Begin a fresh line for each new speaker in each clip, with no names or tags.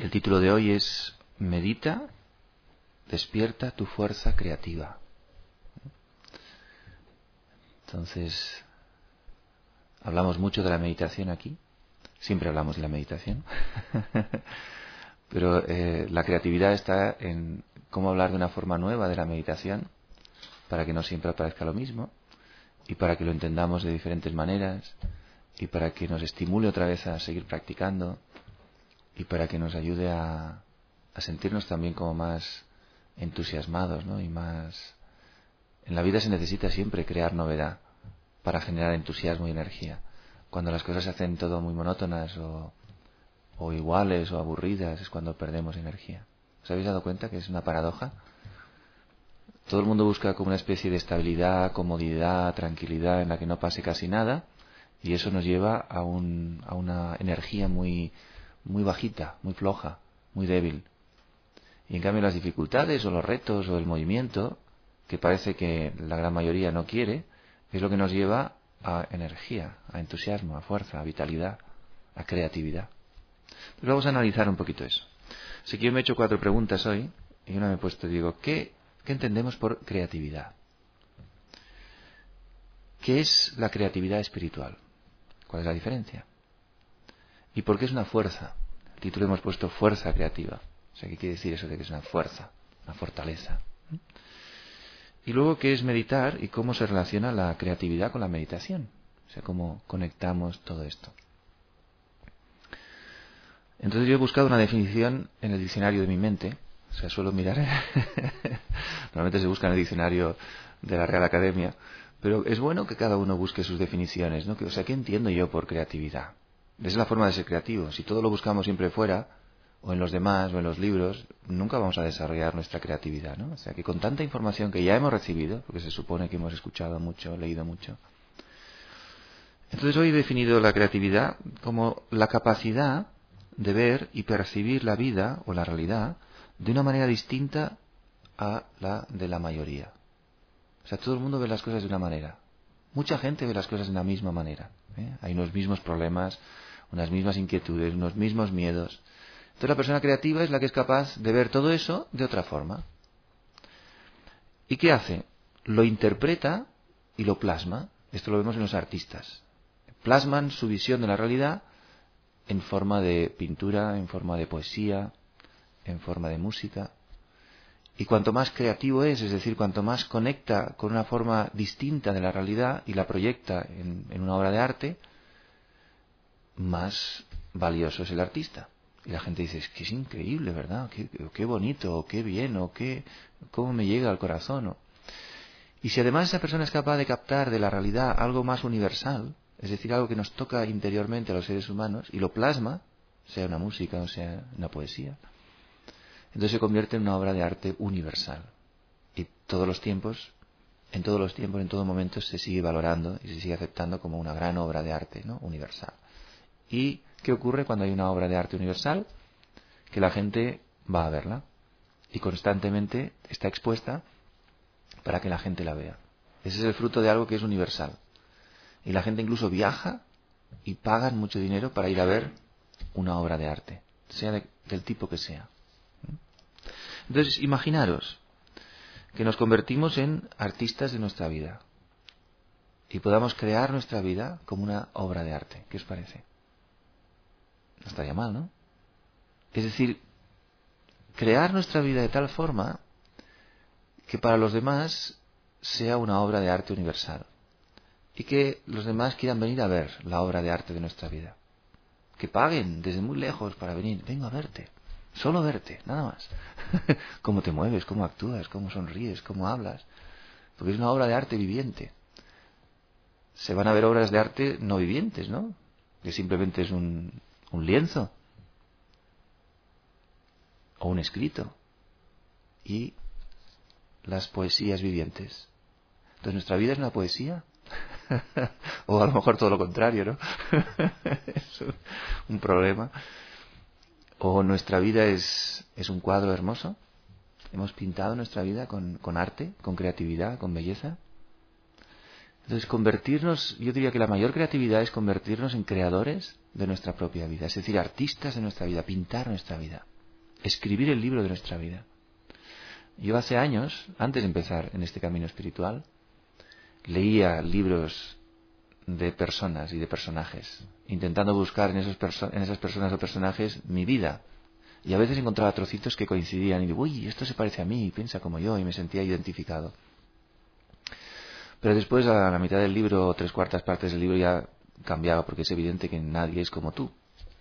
El título de hoy es Medita, despierta tu fuerza creativa. Entonces, hablamos mucho de la meditación aquí, siempre hablamos de la meditación, pero la creatividad está en cómo hablar de una forma nueva de la meditación para que no siempre parezca lo mismo y para que lo entendamos de diferentes maneras y para que nos estimule otra vez a seguir practicando y para que nos ayude a sentirnos también como más entusiasmados, ¿no? Y más... En la vida se necesita siempre crear novedad para generar entusiasmo y energía. Cuando las cosas se hacen todo muy monótonas o iguales o aburridas es cuando perdemos energía. ¿Os habéis dado cuenta que es una paradoja? Todo el mundo busca como una especie de estabilidad, comodidad, tranquilidad en la que no pase casi nada y eso nos lleva a una energía muy bajita, muy floja, muy débil. Y en cambio las dificultades o los retos o el movimiento, que parece que la gran mayoría no quiere, es lo que nos lleva a energía, a entusiasmo, a fuerza, a vitalidad, a creatividad. Entonces vamos a analizar un poquito eso. Así que yo me he hecho 4 preguntas hoy y una me he puesto, digo, ¿qué entendemos por creatividad? ¿Qué es la creatividad espiritual? ¿Cuál es la diferencia? ¿Y por qué es una fuerza? El título hemos puesto fuerza creativa. O sea, ¿qué quiere decir eso de que es una fuerza, una fortaleza? Y luego, ¿qué es meditar y cómo se relaciona la creatividad con la meditación? O sea, ¿cómo conectamos todo esto? Entonces yo he buscado una definición en el diccionario de mi mente. O sea, suelo mirar... Normalmente se busca en el diccionario de la Real Academia. Pero es bueno que cada uno busque sus definiciones, ¿no? O sea, ¿qué entiendo yo por creatividad? Esa es la forma de ser creativo. Si todo lo buscamos siempre fuera, o en los demás, o en los libros, nunca vamos a desarrollar nuestra creatividad, ¿no? O sea, que con tanta información que ya hemos recibido, porque se supone que hemos escuchado mucho, leído mucho. Entonces hoy he definido la creatividad como la capacidad de ver y percibir la vida o la realidad de una manera distinta a la de la mayoría. O sea, todo el mundo ve las cosas de una manera. Mucha gente ve las cosas de la misma manera, ¿eh? Hay unos mismos problemas, unas mismas inquietudes, unos mismos miedos. Entonces la persona creativa es la que es capaz de ver todo eso de otra forma. ¿Y qué hace? Lo interpreta y lo plasma. Esto lo vemos en los artistas. Plasman su visión de la realidad en forma de pintura, en forma de poesía, en forma de música. Y cuanto más creativo es decir, cuanto más conecta con una forma distinta de la realidad y la proyecta en una obra de arte, más valioso es el artista. Y la gente dice, es que es increíble, ¿verdad? Qué bonito, o qué bien, o cómo me llega al corazón. ¿No? Y si además esa persona es capaz de captar de la realidad algo más universal, es decir, algo que nos toca interiormente a los seres humanos, y lo plasma, sea una música o sea una poesía, entonces se convierte en una obra de arte universal. Y todos los tiempos, en todo momento se sigue valorando y se sigue aceptando como una gran obra de arte, ¿no? Universal. ¿Y qué ocurre cuando hay una obra de arte universal? Que la gente va a verla y constantemente está expuesta para que la gente la vea. Ese es el fruto de algo que es universal. Y la gente incluso viaja y pagan mucho dinero para ir a ver una obra de arte, sea del tipo que sea. Entonces, imaginaros que nos convertimos en artistas de nuestra vida y podamos crear nuestra vida como una obra de arte. ¿Qué os parece? No estaría mal, ¿no? Es decir, crear nuestra vida de tal forma que para los demás sea una obra de arte universal y que los demás quieran venir a ver la obra de arte de nuestra vida. Que paguen desde muy lejos para venir. Vengo a verte. Solo verte, nada más. Cómo te mueves, cómo actúas, cómo sonríes, cómo hablas. Porque es una obra de arte viviente. Se van a ver obras de arte no vivientes, ¿no? Que simplemente es un lienzo. O un escrito. Y las poesías vivientes. Entonces, ¿nuestra vida es una poesía? O a lo mejor todo lo contrario, ¿no? Es un problema. O nuestra vida es un cuadro hermoso. Hemos pintado nuestra vida con arte, con creatividad, con belleza. Entonces convertirnos, yo diría que la mayor creatividad es convertirnos en creadores de nuestra propia vida. Es decir, artistas de nuestra vida, pintar nuestra vida. escribir el libro de nuestra vida. Yo hace años, antes de empezar en este camino espiritual, leía libros de personas y de personajes, intentando buscar en esas personas o personajes mi vida. Y a veces encontraba trocitos que coincidían y digo, uy, esto se parece a mí, piensa como yo, y me sentía identificado. Pero después, a la mitad del libro, o 3/4 partes del libro, ya cambiaba, porque es evidente que nadie es como tú.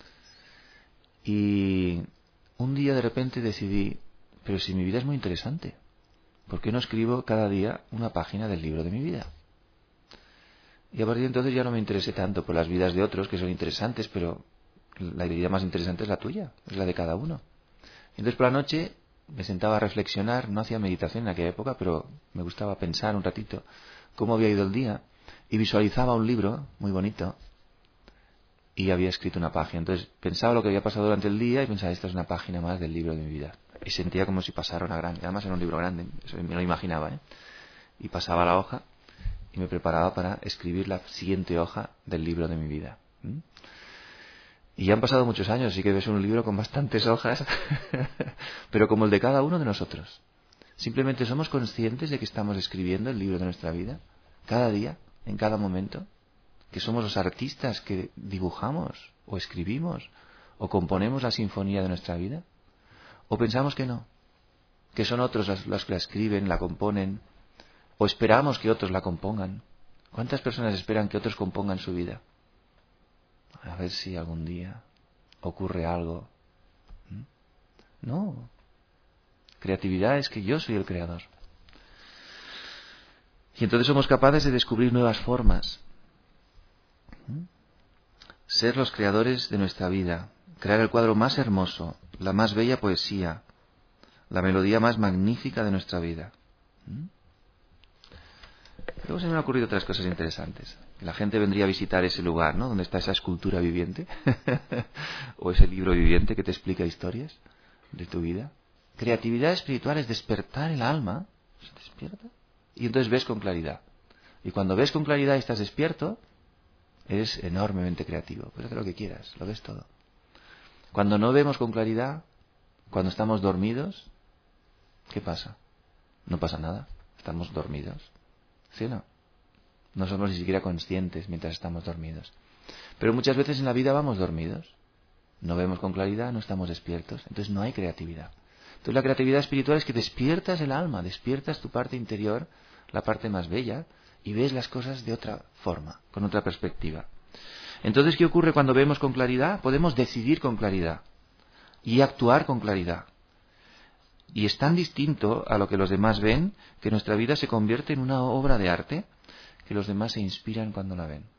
Y un día de repente decidí, pero si mi vida es muy interesante, ¿por qué no escribo cada día una página del libro de mi vida? Y a partir de entonces ya no me interesé tanto por las vidas de otros, que son interesantes, pero la vida más interesante es la tuya, es la de cada uno. Entonces por la noche me sentaba a reflexionar, no hacía meditación en aquella época, pero me gustaba pensar un ratito cómo había ido el día, y visualizaba un libro muy bonito, y había escrito una página. Entonces pensaba lo que había pasado durante el día, y pensaba, esta es una página más del libro de mi vida. Y sentía como si pasara una gran... Además era un libro grande, eso me lo imaginaba, ¿eh? Y pasaba la hoja, y me preparaba para escribir la siguiente hoja del libro de mi vida. Y ya han pasado muchos años, así que ves un libro con bastantes hojas, pero como el de cada uno de nosotros. Simplemente somos conscientes de que estamos escribiendo el libro de nuestra vida, cada día, en cada momento, que somos los artistas que dibujamos, o escribimos, o componemos la sinfonía de nuestra vida, o pensamos que no, que son otros los que la escriben, la componen, o esperamos que otros la compongan. ¿Cuántas personas esperan que otros compongan su vida? A ver si algún día ocurre algo. No. Creatividad es que yo soy el creador. Y entonces somos capaces de descubrir nuevas formas. Ser los creadores de nuestra vida. Crear el cuadro más hermoso, la más bella poesía, la melodía más magnífica de nuestra vida. Luego se me han ocurrido otras cosas interesantes. La gente vendría a visitar ese lugar, ¿no? Donde está esa escultura viviente o ese libro viviente que te explica historias de tu vida. Creatividad espiritual es despertar el alma, se despierta, y entonces ves con claridad. Y cuando ves con claridad y estás despierto, eres enormemente creativo. Puedes hacer lo que quieras, lo ves todo. Cuando no vemos con claridad, cuando estamos dormidos, ¿qué pasa? No pasa nada, estamos dormidos. ¿Sí o no? No somos ni siquiera conscientes mientras estamos dormidos. Pero muchas veces en la vida vamos dormidos. No vemos con claridad, no estamos despiertos. Entonces no hay creatividad. Entonces la creatividad espiritual es que despiertas el alma, despiertas tu parte interior, la parte más bella, y ves las cosas de otra forma, con otra perspectiva. Entonces, ¿qué ocurre cuando vemos con claridad? Podemos decidir con claridad y actuar con claridad. Y es tan distinto a lo que los demás ven, que nuestra vida se convierte en una obra de arte que los demás se inspiran cuando la ven.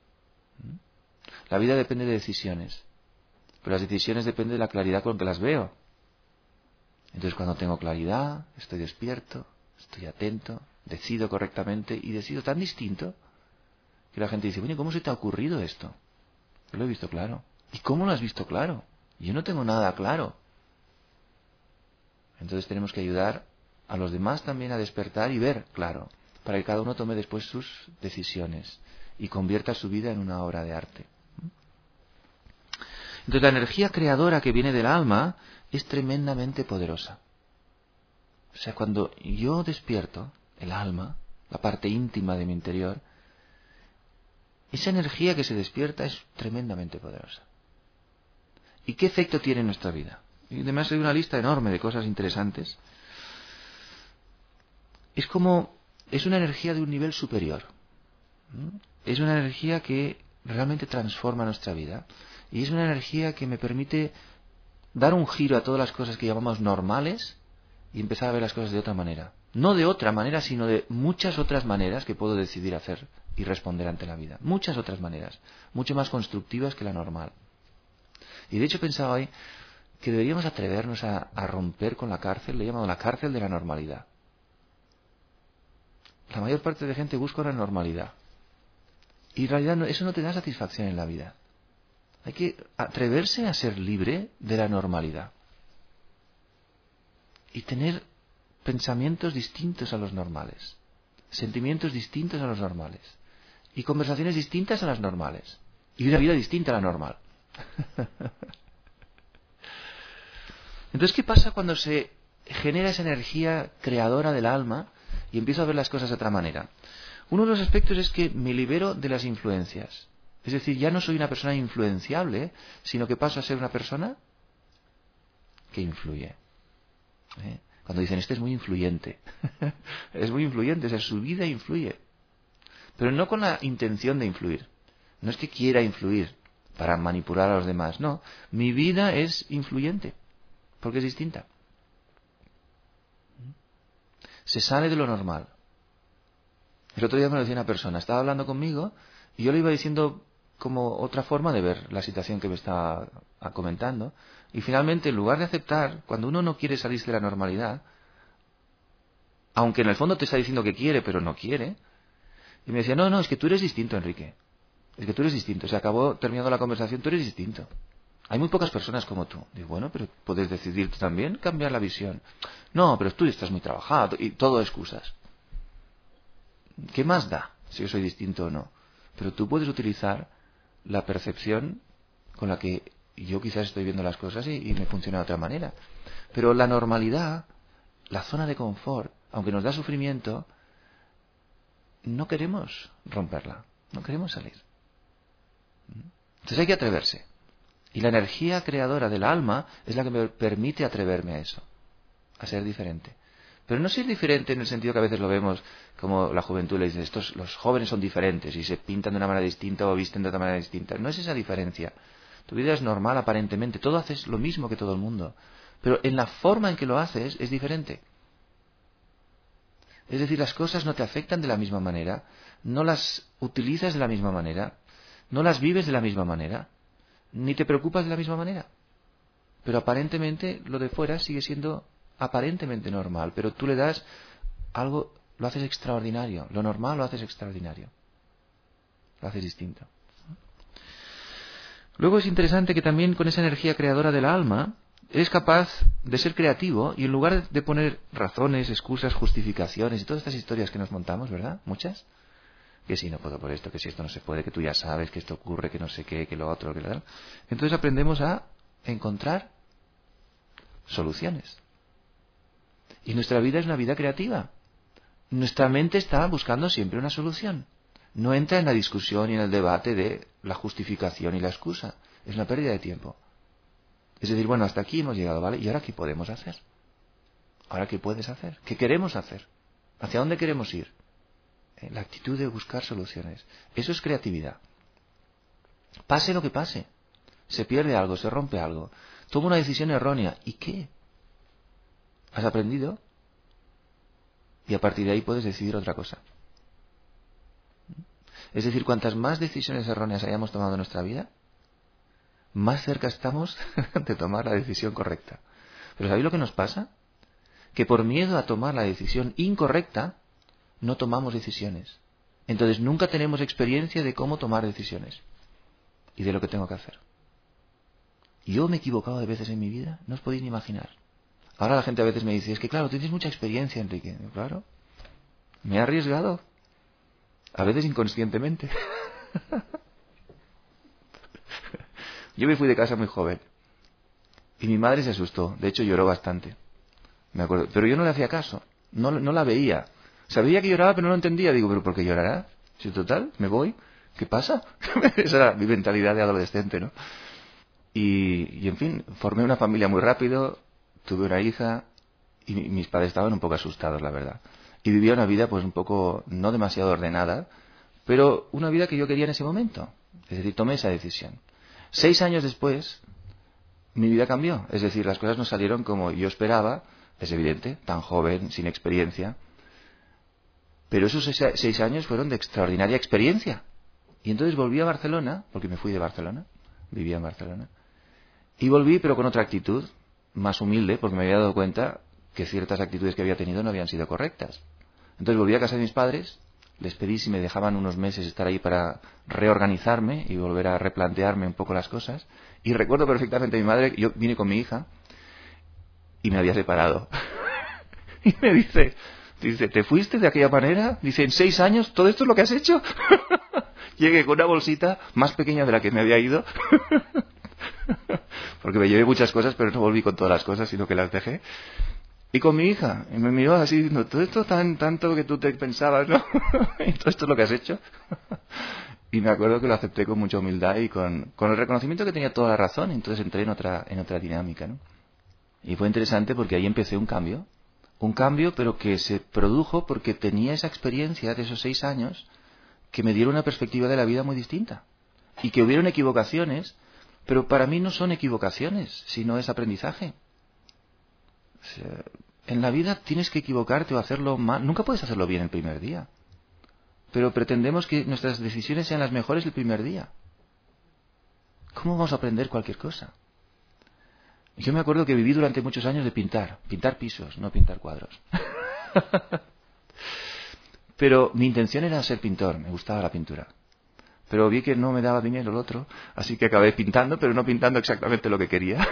La vida depende de decisiones, pero las decisiones dependen de la claridad con que las veo. Entonces cuando tengo claridad, estoy despierto, estoy atento, decido correctamente y decido tan distinto que la gente dice, bueno, ¿cómo se te ha ocurrido esto? Yo lo he visto claro. ¿Y cómo lo has visto claro? Yo no tengo nada claro. Entonces tenemos que ayudar a los demás también a despertar y ver claro, para que cada uno tome después sus decisiones y convierta su vida en una obra de arte. Entonces la energía creadora que viene del alma es tremendamente poderosa. O sea, cuando yo despierto el alma, la parte íntima de mi interior, esa energía que se despierta es tremendamente poderosa. ¿Y qué efecto tiene en nuestra vida? Y además hay una lista enorme de cosas interesantes. Es una energía de un nivel superior. Es una energía que realmente transforma nuestra vida. Y es una energía que me permite dar un giro a todas las cosas que llamamos normales y empezar a ver las cosas de otra manera. No de otra manera, sino de muchas otras maneras que puedo decidir hacer y responder ante la vida. Muchas otras maneras, mucho más constructivas que la normal. Y de hecho pensaba hoy que deberíamos atrevernos a romper con la cárcel, le he llamado la cárcel de la normalidad. La mayor parte de gente busca una normalidad. Y en realidad eso no te da satisfacción en la vida. Hay que atreverse a ser libre de la normalidad. Y tener pensamientos distintos a los normales. Sentimientos distintos a los normales. Y conversaciones distintas a las normales. Y una vida distinta a la normal. Entonces, ¿qué pasa cuando se genera esa energía creadora del alma y empiezo a ver las cosas de otra manera? Uno de los aspectos es que me libero de las influencias. Es decir, ya no soy una persona influenciable, sino que paso a ser una persona que influye. Cuando dicen, este es muy influyente. Es muy influyente, o sea, su vida influye. Pero no con la intención de influir. No es que quiera influir para manipular a los demás, no. Mi vida es influyente, porque es distinta. Se sale de lo normal. El otro día me lo decía una persona, estaba hablando conmigo y yo le iba diciendo como otra forma de ver la situación que me estaba comentando. Y finalmente, en lugar de aceptar, cuando uno no quiere salirse de la normalidad, aunque en el fondo te está diciendo que quiere, pero no quiere, y me decía, no, es que tú eres distinto, Enrique. Es que tú eres distinto. Se acabó terminando la conversación, tú eres distinto. Hay muy pocas personas como tú. Digo, bueno, pero puedes decidir tú también cambiar la visión. No, pero tú estás muy trabajado y todo excusas. ¿Qué más da si yo soy distinto o no? Pero tú puedes utilizar la percepción con la que yo quizás estoy viendo las cosas y me funciona de otra manera. Pero la normalidad, la zona de confort, aunque nos da sufrimiento, no queremos romperla, no queremos salir. Entonces hay que atreverse. Y la energía creadora del alma es la que me permite atreverme a eso, a ser diferente. Pero no ser diferente en el sentido que a veces lo vemos como la juventud le dice, los jóvenes son diferentes y se pintan de una manera distinta o visten de otra manera distinta. No es esa diferencia. Tu vida es normal aparentemente, todo haces lo mismo que todo el mundo. Pero en la forma en que lo haces es diferente. Es decir, las cosas no te afectan de la misma manera, no las utilizas de la misma manera, no las vives de la misma manera, ni te preocupas de la misma manera. Pero aparentemente lo de fuera sigue siendo aparentemente normal, pero tú le das algo, lo haces extraordinario. Lo normal lo haces extraordinario. Lo haces distinto. Luego es interesante que también con esa energía creadora del alma eres capaz de ser creativo y en lugar de poner razones, excusas, justificaciones y todas estas historias que nos montamos, ¿verdad? Muchas. Que si no puedo por esto, que si esto no se puede, que tú ya sabes que esto ocurre, que no sé qué, que lo otro, que lo otro. Entonces aprendemos a encontrar soluciones. Y nuestra vida es una vida creativa. Nuestra mente está buscando siempre una solución. No entra en la discusión y en el debate de la justificación y la excusa. Es una pérdida de tiempo. Es decir, bueno, hasta aquí hemos llegado, ¿vale? ¿Y ahora qué podemos hacer? ¿Ahora qué puedes hacer? ¿Qué queremos hacer? ¿Hacia dónde queremos ir? La actitud de buscar soluciones. Eso es creatividad. Pase lo que pase. Se pierde algo, se rompe algo. Toma una decisión errónea. ¿Y qué? ¿Has aprendido? Y a partir de ahí puedes decidir otra cosa. Es decir, cuantas más decisiones erróneas hayamos tomado en nuestra vida, más cerca estamos de tomar la decisión correcta. Pero ¿sabéis lo que nos pasa? Que por miedo a tomar la decisión incorrecta, no tomamos decisiones. Entonces nunca tenemos experiencia de cómo tomar decisiones y de lo que tengo que hacer. Yo me he equivocado de veces en mi vida, no os podéis ni imaginar. Ahora la gente a veces me dice, es que claro, tienes mucha experiencia, Enrique. Claro, me he arriesgado. A veces inconscientemente. Yo me fui de casa muy joven. Y mi madre se asustó. De hecho, lloró bastante. Me acuerdo. Pero yo no le hacía caso. No la veía. Sabía que lloraba, pero no lo entendía. Digo, ¿pero por qué llorará? Si total, me voy. ¿Qué pasa? Esa era mi mentalidad de adolescente, ¿no? Y en fin, formé una familia muy rápido. Tuve una hija. Y mis padres estaban un poco asustados, la verdad. Y vivía una vida, pues un poco, no demasiado ordenada, pero una vida que yo quería en ese momento. Es decir, tomé esa decisión. 6 años después, mi vida cambió. Es decir, las cosas no salieron como yo esperaba. Es evidente, tan joven, sin experiencia. Pero esos 6 años fueron de extraordinaria experiencia. Y entonces volví a Barcelona, porque me fui de Barcelona, vivía en Barcelona. Y volví, pero con otra actitud, más humilde, porque me había dado cuenta que ciertas actitudes que había tenido no habían sido correctas. Entonces volví a casa de mis padres, les pedí si me dejaban unos meses estar ahí para reorganizarme y volver a replantearme un poco las cosas. Y recuerdo perfectamente a mi madre, yo vine con mi hija y me había separado. Y me dice, ¿te fuiste de aquella manera? Dice, ¿en 6 años todo esto es lo que has hecho? Llegué con una bolsita más pequeña de la que me había ido. Porque me llevé muchas cosas, pero no volví con todas las cosas, sino que las dejé. Y con mi hija, y me miró así, diciendo, todo esto tanto que tú te pensabas, ¿no? Y todo esto es lo que has hecho. Y me acuerdo que lo acepté con mucha humildad y con el reconocimiento que tenía toda la razón, y entonces entré en otra dinámica, ¿no? Y fue interesante porque ahí empecé un cambio, pero que se produjo porque tenía esa experiencia de esos 6 años que me dieron una perspectiva de la vida muy distinta. Y que hubieron equivocaciones, pero para mí no son equivocaciones, sino es aprendizaje. O sea, en la vida tienes que equivocarte o hacerlo mal. Nunca puedes hacerlo bien el primer día. Pero pretendemos que nuestras decisiones sean las mejores el primer día. ¿Cómo vamos a aprender cualquier cosa? Yo me acuerdo que viví durante muchos años de pintar pisos, no pintar cuadros. Pero mi intención era ser pintor, me gustaba la pintura. Pero vi que no me daba dinero el otro, así que acabé pintando, pero no pintando exactamente lo que quería.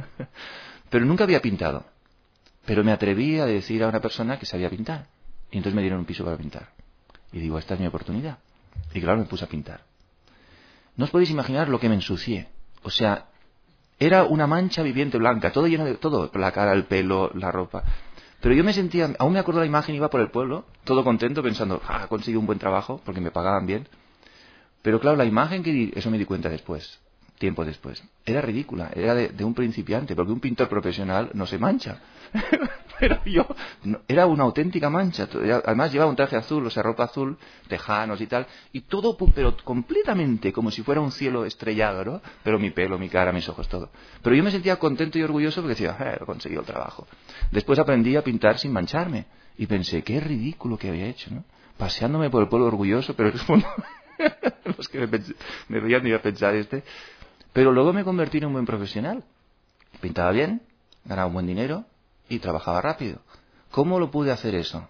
Pero nunca había pintado. Pero me atreví a decir a una persona que sabía pintar. Y entonces me dieron un piso para pintar. Y digo, esta es mi oportunidad. Y claro, me puse a pintar. No os podéis imaginar lo que me ensucié. O sea, era una mancha viviente blanca, todo lleno de todo, la cara, el pelo, la ropa. Pero yo me sentía, aún me acuerdo la imagen, iba por el pueblo, todo contento, pensando, he conseguido un buen trabajo, porque me pagaban bien. Pero claro, la imagen que di, eso me di cuenta después, tiempo después, era ridícula, era de un principiante, porque un pintor profesional no se mancha. Pero yo, era una auténtica mancha. Además llevaba un traje azul, o sea, ropa azul, tejanos y tal, y todo, pero completamente como si fuera un cielo estrellado, ¿no? Pero mi pelo, mi cara, mis ojos, todo. Pero yo me sentía contento y orgulloso porque decía, he conseguido el trabajo. Después aprendí a pintar sin mancharme, y pensé, qué ridículo que había hecho, ¿no? Paseándome por el pueblo orgulloso, pero en el fondo... los que me veían ni a pensar pero luego me convertí en un buen profesional. Pintaba bien, ganaba un buen dinero y trabajaba rápido. ¿Cómo lo pude hacer eso?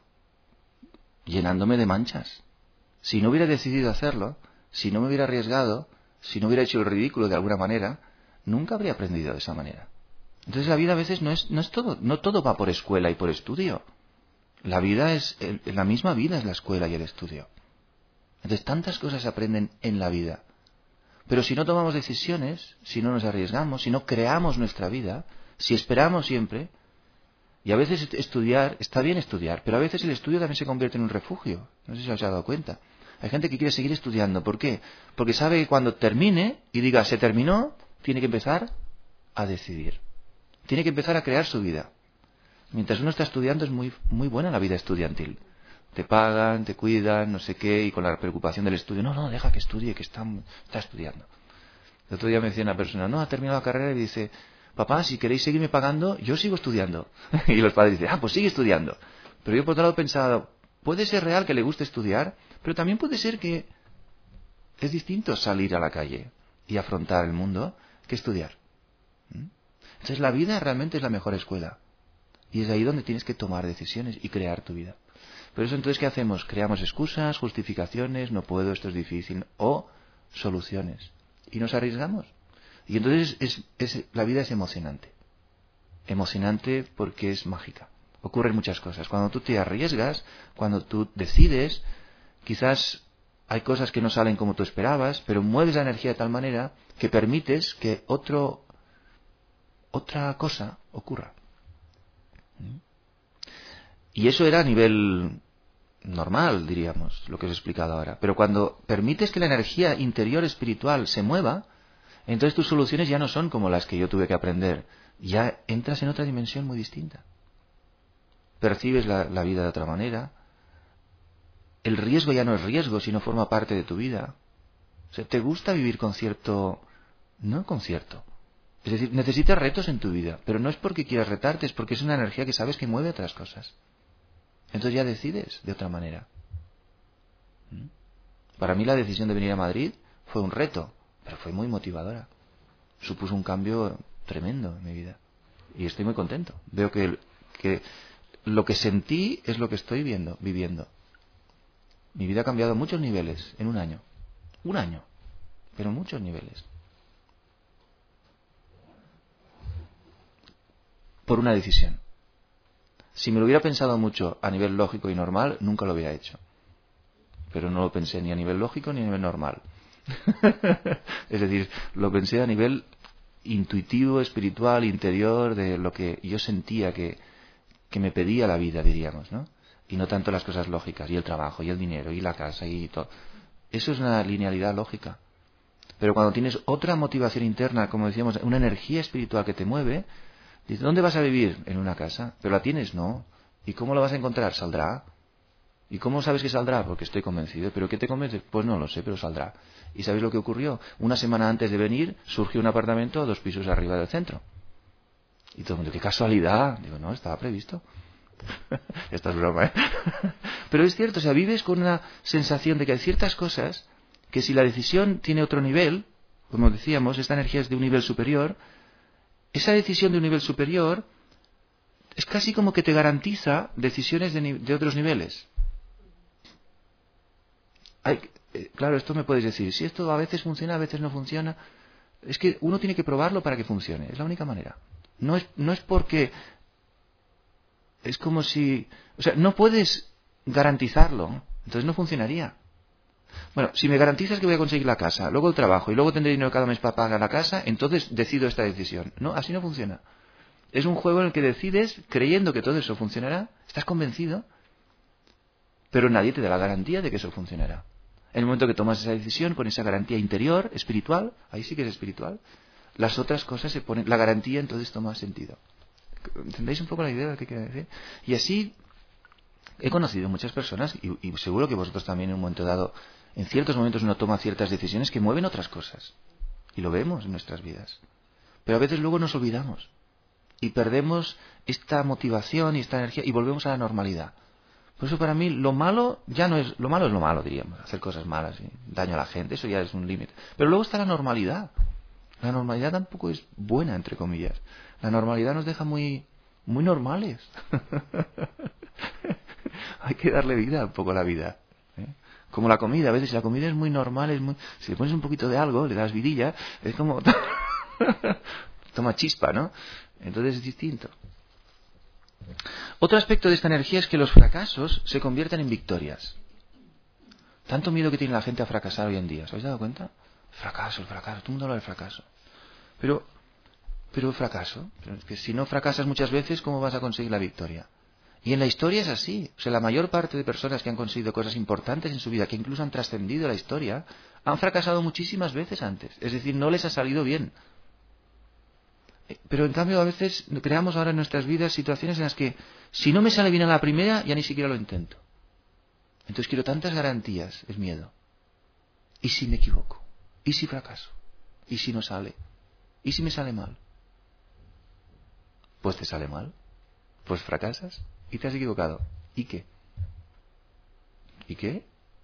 Llenándome de manchas. Si no hubiera decidido hacerlo, si no me hubiera arriesgado, si no hubiera hecho el ridículo de alguna manera, nunca habría aprendido de esa manera. Entonces la vida a veces no es todo, no todo va por escuela y por estudio. La misma vida es la escuela y el estudio. Entonces, tantas cosas se aprenden en la vida. Pero si no tomamos decisiones, si no nos arriesgamos, si no creamos nuestra vida, si esperamos siempre, y a veces estudiar, está bien estudiar, pero a veces el estudio también se convierte en un refugio. No sé si os habéis dado cuenta. Hay gente que quiere seguir estudiando. ¿Por qué? Porque sabe que cuando termine y diga, se terminó, tiene que empezar a decidir. Tiene que empezar a crear su vida. Mientras uno está estudiando es muy, muy buena la vida estudiantil. Te pagan, te cuidan, no sé qué, y con la preocupación del estudio. No, deja que estudie, que está estudiando. El otro día me decía una persona, ha terminado la carrera y dice, papá, si queréis seguirme pagando, yo sigo estudiando. Y los padres dicen, pues sigue estudiando. Pero yo por otro lado he pensado, puede ser real que le guste estudiar, pero también puede ser que es distinto salir a la calle y afrontar el mundo que estudiar. Entonces la vida realmente es la mejor escuela. Y es ahí donde tienes que tomar decisiones y crear tu vida. Por eso entonces, ¿qué hacemos? Creamos excusas, justificaciones, no puedo, esto es difícil, o soluciones. Y nos arriesgamos. Y entonces la vida es emocionante. Emocionante porque es mágica. Ocurren muchas cosas. Cuando tú te arriesgas, cuando tú decides, quizás hay cosas que no salen como tú esperabas, pero mueves la energía de tal manera que permites que otra cosa ocurra. Y eso era a nivel normal, diríamos, lo que os he explicado ahora. Pero cuando permites que la energía interior espiritual se mueva, entonces tus soluciones ya no son como las que yo tuve que aprender. Ya entras en otra dimensión muy distinta. Percibes la vida de otra manera. El riesgo ya no es riesgo, sino forma parte de tu vida. O sea, ¿te gusta vivir con cierto... no con cierto? Es decir, necesitas retos en tu vida, pero no es porque quieras retarte, es porque es una energía que sabes que mueve otras cosas. Entonces ya decides de otra manera. Para mí la decisión de venir a Madrid fue un reto, pero fue muy motivadora. Supuso un cambio tremendo en mi vida. Y estoy muy contento. Veo que lo que sentí es lo que estoy viviendo. Mi vida ha cambiado a muchos niveles en un año. Un año, pero en muchos niveles. Por una decisión. Si me lo hubiera pensado mucho a nivel lógico y normal, nunca lo hubiera hecho. Pero no lo pensé ni a nivel lógico ni a nivel normal. Es decir, lo pensé a nivel intuitivo, espiritual, interior, de lo que yo sentía que me pedía la vida, diríamos, ¿no? Y no tanto las cosas lógicas, y el trabajo, y el dinero, y la casa, y todo. Eso es una linealidad lógica. Pero cuando tienes otra motivación interna, como decíamos, una energía espiritual que te mueve, dices, ¿dónde vas a vivir? En una casa. ¿Pero la tienes? No. ¿Y cómo la vas a encontrar? Saldrá. ¿Y cómo sabes que saldrá? Porque estoy convencido. ¿Pero qué te convence? Pues no lo sé, pero saldrá. ¿Y sabes lo que ocurrió? Una semana antes de venir, surgió un apartamento 2 pisos arriba del centro. Y todo el mundo, ¡qué casualidad! Digo, no, estaba previsto. Esta es broma, ¿eh? Pero es cierto, o sea, vives con una sensación de que hay ciertas cosas que si la decisión tiene otro nivel, como decíamos, esta energía es de un nivel superior, esa decisión de un nivel superior es casi como que te garantiza decisiones de otros niveles. Claro, esto me puedes decir, si esto a veces funciona, a veces no funciona. Es que uno tiene que probarlo para que funcione, es la única manera. No es porque... Es como si... O sea, no puedes garantizarlo, entonces no funcionaría. Bueno, si me garantizas que voy a conseguir la casa, luego el trabajo y luego tendré dinero cada mes para pagar la casa, entonces decido esta decisión. No, así no funciona. Es un juego en el que decides creyendo que todo eso funcionará, estás convencido, pero nadie te da la garantía de que eso funcionará. En el momento que tomas esa decisión con esa garantía interior, espiritual, ahí sí que es espiritual, las otras cosas se ponen, la garantía entonces toma sentido. ¿Entendéis un poco la idea de lo que quiero decir? Y así he conocido muchas personas, y seguro que vosotros también en un momento dado, en ciertos momentos uno toma ciertas decisiones que mueven otras cosas. Y lo vemos en nuestras vidas. Pero a veces luego nos olvidamos. Y perdemos esta motivación y esta energía y volvemos a la normalidad. Por eso para mí lo malo ya no es... Lo malo es lo malo, diríamos. Hacer cosas malas, y daño a la gente, eso ya es un límite. Pero luego está la normalidad. La normalidad tampoco es buena, entre comillas. La normalidad nos deja muy normales. Hay que darle vida un poco a la vida. Como la comida. A veces si la comida es muy normal, si le pones un poquito de algo, le das vidilla, es como... toma chispa, ¿no? Entonces es distinto. Otro aspecto de esta energía es que los fracasos se convierten en victorias. Tanto miedo que tiene la gente a fracasar hoy en día. ¿Os habéis dado cuenta? Fracaso. Todo el mundo habla del fracaso. Pero el fracaso, que si no fracasas muchas veces, ¿cómo vas a conseguir la victoria? Y en la historia es así. O sea, la mayor parte de personas que han conseguido cosas importantes en su vida, que incluso han trascendido la historia, han fracasado muchísimas veces antes. Es decir, no les ha salido bien. Pero en cambio a veces creamos ahora en nuestras vidas situaciones en las que si no me sale bien a la primera, ya ni siquiera lo intento. Entonces quiero tantas garantías, es miedo. ¿Y si me equivoco? ¿Y si fracaso? ¿Y si no sale? ¿Y si me sale mal? Pues te sale mal. Pues fracasas y te has equivocado. ¿Y qué? ¿Y qué?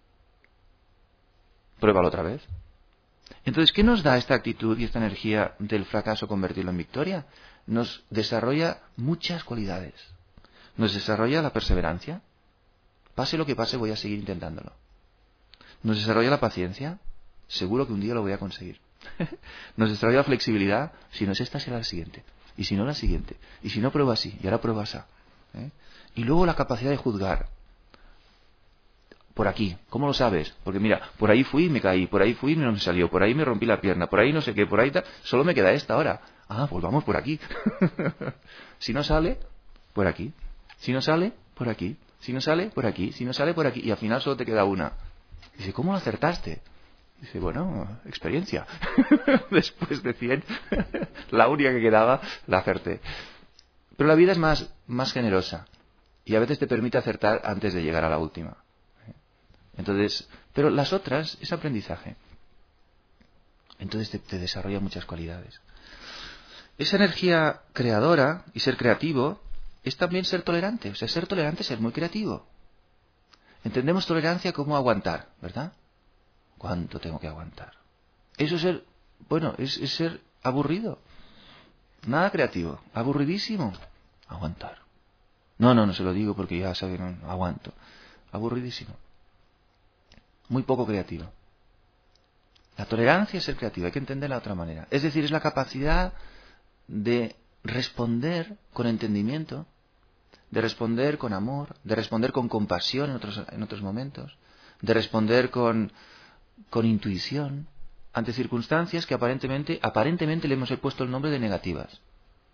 Pruébalo otra vez. Entonces, ¿qué nos da esta actitud y esta energía del fracaso convertirlo en victoria? Nos desarrolla muchas cualidades. Nos desarrolla la perseverancia. Pase lo que pase, voy a seguir intentándolo. Nos desarrolla la paciencia. Seguro que un día lo voy a conseguir. Nos desarrolla la flexibilidad. Si no es esta, será la siguiente. Y si no, la siguiente. Y si no, prueba así. Y ahora prueba así. Y luego la capacidad de juzgar. Por aquí. ¿Cómo lo sabes? Porque mira, por ahí fui y me caí, por ahí fui y no me salió, por ahí me rompí la pierna, por ahí no sé qué, por ahí tal. Solo me queda esta ahora. Ah, pues vamos por aquí. Si no sale, por aquí. Si no sale, por aquí. Si no sale, por aquí. Si no sale, por aquí. Y al final solo te queda una. Dice, ¿cómo lo acertaste? Dice, bueno, experiencia. Después de 100, la única que quedaba, la acerté. Pero la vida es más generosa. Y a veces te permite acertar antes de llegar a la última. Entonces, pero las otras es aprendizaje. Entonces te desarrolla muchas cualidades. Esa energía creadora y ser creativo es también ser tolerante. O sea, ser tolerante es ser muy creativo. Entendemos tolerancia como aguantar, ¿verdad? ¿Cuánto tengo que aguantar? Eso es ser, bueno, es ser aburrido. Nada creativo, aburridísimo. Aguantar. No se lo digo porque ya saben, no aguanto. Aburridísimo. Muy poco creativo. La tolerancia es ser creativa, hay que entenderla de otra manera. Es decir, es la capacidad de responder con entendimiento, de responder con amor, de responder con compasión en otros momentos, de responder con intuición, ante circunstancias que aparentemente le hemos puesto el nombre de negativas.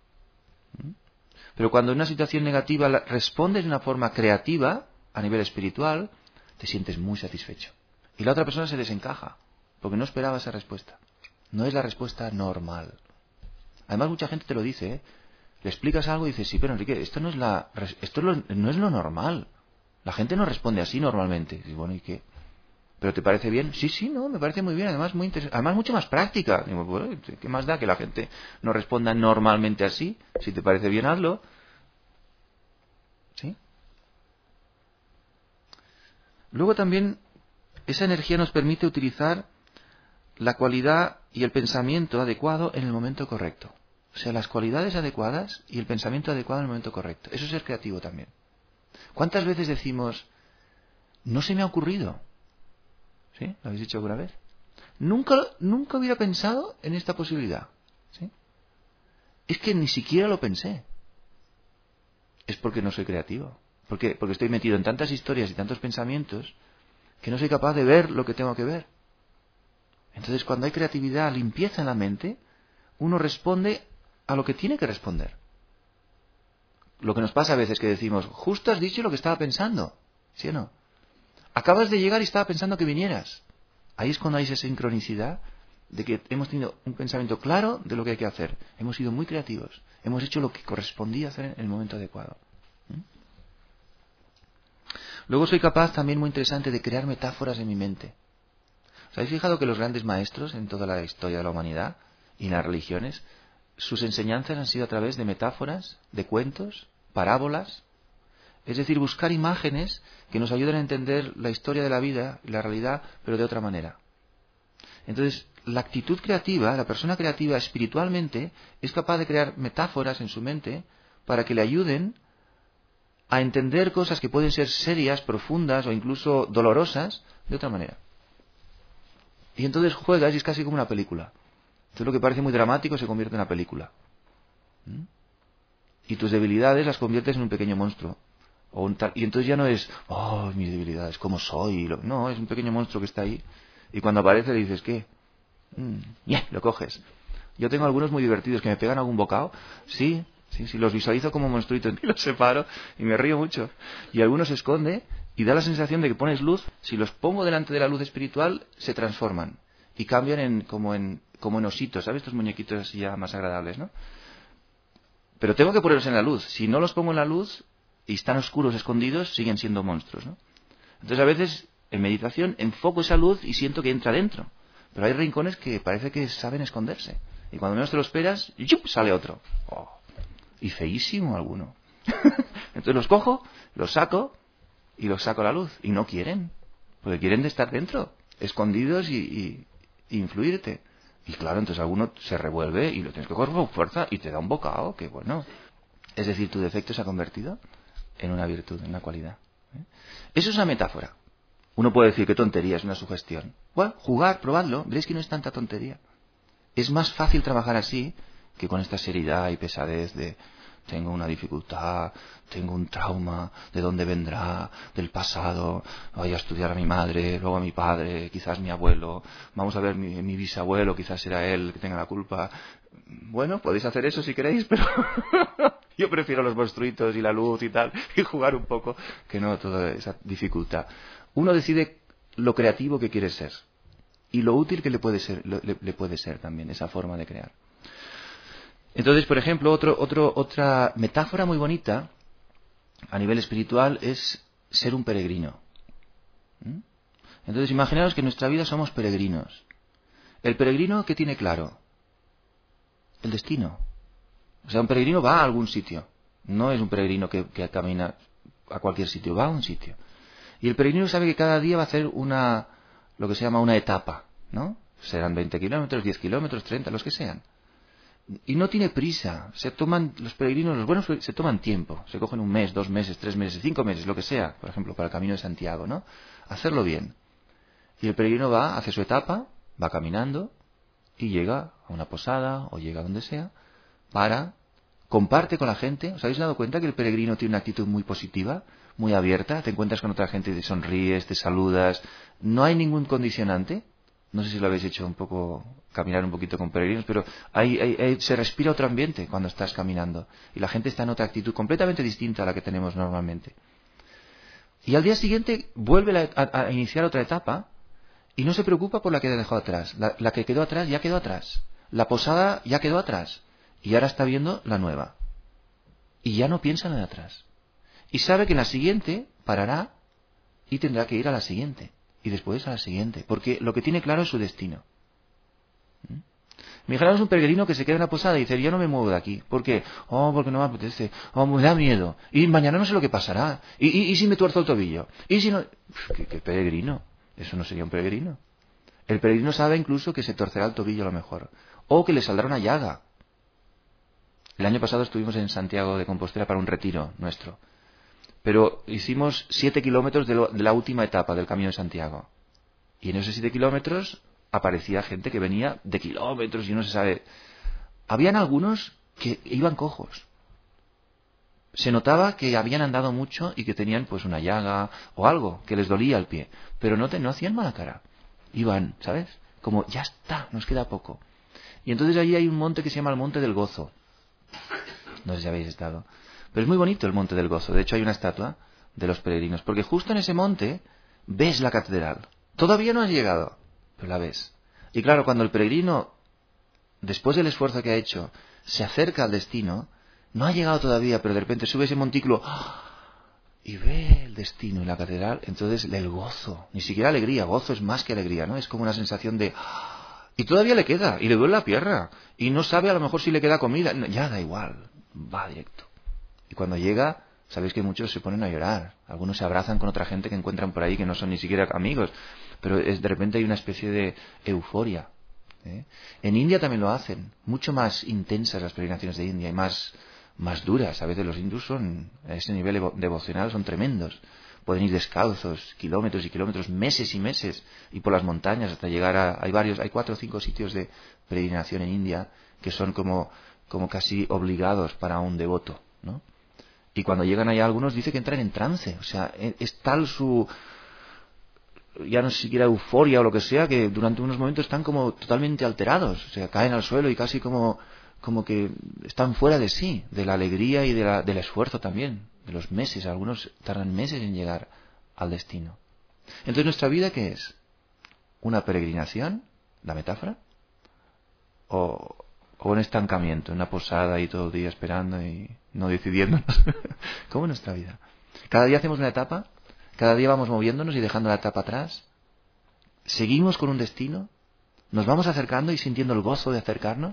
Pero cuando en una situación negativa respondes de una forma creativa, a nivel espiritual, te sientes muy satisfecho. Y la otra persona se desencaja, porque no esperaba esa respuesta. No es la respuesta normal. Además, mucha gente te lo dice, ¿eh? Le explicas algo y dices, sí, pero Enrique, esto no es no es lo normal. La gente no responde así normalmente. Y dices, bueno, ¿y qué? ¿Pero te parece bien? Sí, sí, no, me parece muy bien. Además, además mucho más práctica. Digo, bueno, ¿qué más da que la gente no responda normalmente así? Si te parece bien, hazlo. ¿Sí? Luego también, esa energía nos permite utilizar la cualidad y el pensamiento adecuado en el momento correcto. O sea, las cualidades adecuadas y el pensamiento adecuado en el momento correcto. Eso es ser creativo también. ¿Cuántas veces decimos, no se me ha ocurrido? ¿Sí? ¿Lo habéis dicho alguna vez? Nunca hubiera pensado en esta posibilidad. ¿Sí? Es que ni siquiera lo pensé. Es porque no soy creativo. ¿Por qué? Porque estoy metido en tantas historias y tantos pensamientos que no soy capaz de ver lo que tengo que ver. Entonces, cuando hay creatividad, limpieza en la mente, uno responde a lo que tiene que responder. Lo que nos pasa a veces que decimos, justo has dicho lo que estaba pensando, ¿sí o no? Acabas de llegar y estaba pensando que vinieras. Ahí es cuando hay esa sincronicidad de que hemos tenido un pensamiento claro de lo que hay que hacer. Hemos sido muy creativos. Hemos hecho lo que correspondía hacer en el momento adecuado. Luego soy capaz, también muy interesante, de crear metáforas en mi mente. ¿Os habéis fijado que los grandes maestros en toda la historia de la humanidad y en las religiones, sus enseñanzas han sido a través de metáforas, de cuentos, parábolas? Es decir, buscar imágenes que nos ayuden a entender la historia de la vida y la realidad, pero de otra manera. Entonces, la actitud creativa, la persona creativa espiritualmente, es capaz de crear metáforas en su mente para que le ayuden a entender cosas que pueden ser serias, profundas o incluso dolorosas de otra manera. Y entonces juegas y es casi como una película. Entonces lo que parece muy dramático se convierte en una película. Y tus debilidades las conviertes en un pequeño monstruo. Y entonces ya no es, oh, mis debilidades, ¿cómo soy? No, es un pequeño monstruo que está ahí. Y cuando aparece le dices, ¿qué? Lo coges. Yo tengo algunos muy divertidos que me pegan algún bocado. Sí, los visualizo como monstruitos y los separo y me río mucho. Y algunos se esconde y da la sensación de que pones luz. Si los pongo delante de la luz espiritual, se transforman y cambian como en ositos, ¿sabes? Estos muñequitos así ya más agradables, ¿no? Pero tengo que ponerlos en la luz. Si no los pongo en la luz y están oscuros, escondidos, siguen siendo monstruos, ¿no? Entonces a veces en meditación enfoco esa luz y siento que entra dentro. Pero hay rincones que parece que saben esconderse. Y cuando menos te lo esperas, ¡yup!, sale otro. Oh, y feísimo alguno. Entonces los cojo, los saco y los saco a la luz. Y no quieren. Porque quieren de estar dentro, escondidos y influirte. Y claro, entonces alguno se revuelve y lo tienes que coger con fuerza y te da un bocado, que bueno. Es decir, tu defecto se ha convertido en una virtud, en una cualidad. Eso es una metáfora. Uno puede decir, qué tontería, es una sugestión. Bueno, jugar, probadlo, veréis que no es tanta tontería. Es más fácil trabajar así que con esta seriedad y pesadez de tengo una dificultad, tengo un trauma, ¿de dónde vendrá? Del pasado, voy a estudiar a mi madre, luego a mi padre, quizás mi abuelo, vamos a ver mi bisabuelo, quizás será él el que tenga la culpa. Bueno, podéis hacer eso si queréis, pero yo prefiero los monstruitos y la luz y tal, y jugar un poco, que no toda esa dificultad. Uno decide lo creativo que quiere ser y lo útil que le puede ser también esa forma de crear. Entonces, por ejemplo, otra metáfora muy bonita a nivel espiritual es ser un peregrino. Entonces, imaginaos que en nuestra vida somos peregrinos. El peregrino, ¿qué tiene claro? El destino. O sea, un peregrino va a algún sitio. No es un peregrino que camina a cualquier sitio, va a un sitio. Y el peregrino sabe que cada día va a hacer lo que se llama una etapa, ¿no? Serán 20 kilómetros, 10 kilómetros, 30, los que sean. Y no tiene prisa. Los peregrinos, los buenos, se toman tiempo. Se cogen 1 mes, 2 meses, 3 meses, 5 meses, lo que sea. Por ejemplo, para el Camino de Santiago, ¿no? Hacerlo bien. Y el peregrino va, hace su etapa, va caminando y llega a una posada o llega a donde sea, comparte con la gente. ¿Os habéis dado cuenta que el peregrino tiene una actitud muy positiva, muy abierta? Te encuentras con otra gente y te sonríes, te saludas. No hay ningún condicionante. No sé si lo habéis hecho un poco, caminar un poquito con peregrinos, pero se respira otro ambiente cuando estás caminando. Y la gente está en otra actitud completamente distinta a la que tenemos normalmente. Y al día siguiente vuelve a iniciar otra etapa y no se preocupa por la que dejó atrás. La que quedó atrás ya quedó atrás. La posada ya quedó atrás. Y ahora está viendo la nueva. Y ya no piensa en la de atrás. Y sabe que en la siguiente parará y tendrá que ir a la siguiente. Y después a la siguiente. Porque lo que tiene claro es su destino. Mi hermano es un peregrino que se queda en la posada y dice, yo no me muevo de aquí. ¿Por qué? Porque no me apetece. Me da miedo. Y mañana no sé lo que pasará. ¿Y si me tuerzo el tobillo? ¿Y si no? ¿Qué peregrino? Eso no sería un peregrino. El peregrino sabe incluso que se torcerá el tobillo a lo mejor. O que le saldrá una llaga. El año pasado estuvimos en Santiago de Compostela para un retiro nuestro. Pero hicimos 7 kilómetros de la última etapa del Camino de Santiago. Y en esos 7 kilómetros aparecía gente que venía de kilómetros y no se sabe. Habían algunos que iban cojos. Se notaba que habían andado mucho y que tenían pues una llaga o algo que les dolía el pie. Pero no hacían mala cara. Iban, ¿sabes? Como, ya está, nos queda poco. Y entonces allí hay un monte que se llama el Monte del Gozo. No sé si habéis estado. Pero es muy bonito el Monte del Gozo. De hecho hay una estatua de los peregrinos. Porque justo en ese monte ves la catedral. Todavía no has llegado, pero la ves. Y claro, cuando el peregrino, después del esfuerzo que ha hecho, se acerca al destino, no ha llegado todavía, pero de repente sube ese montículo y ve el destino y la catedral, entonces el gozo, ni siquiera alegría, gozo es más que alegría, ¿no? Es como una sensación de... Y todavía le queda, y le duele la pierna, y no sabe a lo mejor si le queda comida, ya da igual, va directo. Y cuando llega, sabéis que muchos se ponen a llorar, algunos se abrazan con otra gente que encuentran por ahí que no son ni siquiera amigos, pero de repente hay una especie de euforia. En India también lo hacen, mucho más intensas las peregrinaciones de India y más duras. A veces los hindús son, a ese nivel devocional, son tremendos. Pueden ir descalzos, kilómetros y kilómetros, meses y meses, y por las montañas hasta llegar a... Hay 4 o 5 sitios de peregrinación en India que son como casi obligados para un devoto, ¿no? Y cuando llegan allá algunos dice que entran en trance, o sea, es tal su... ya no es siquiera euforia o lo que sea, que durante unos momentos están como totalmente alterados, o sea, caen al suelo y casi como que están fuera de sí, de la alegría y del esfuerzo también, de los meses. Algunos tardan meses en llegar al destino. Entonces, ¿nuestra vida qué es? ¿Una peregrinación? ¿La metáfora? ¿O un estancamiento, una posada y todo el día esperando y no decidiéndonos? ¿Cómo es nuestra vida? Cada día hacemos una etapa, cada día vamos moviéndonos y dejando la etapa atrás. ¿Seguimos con un destino? ¿Nos vamos acercando y sintiendo el gozo de acercarnos?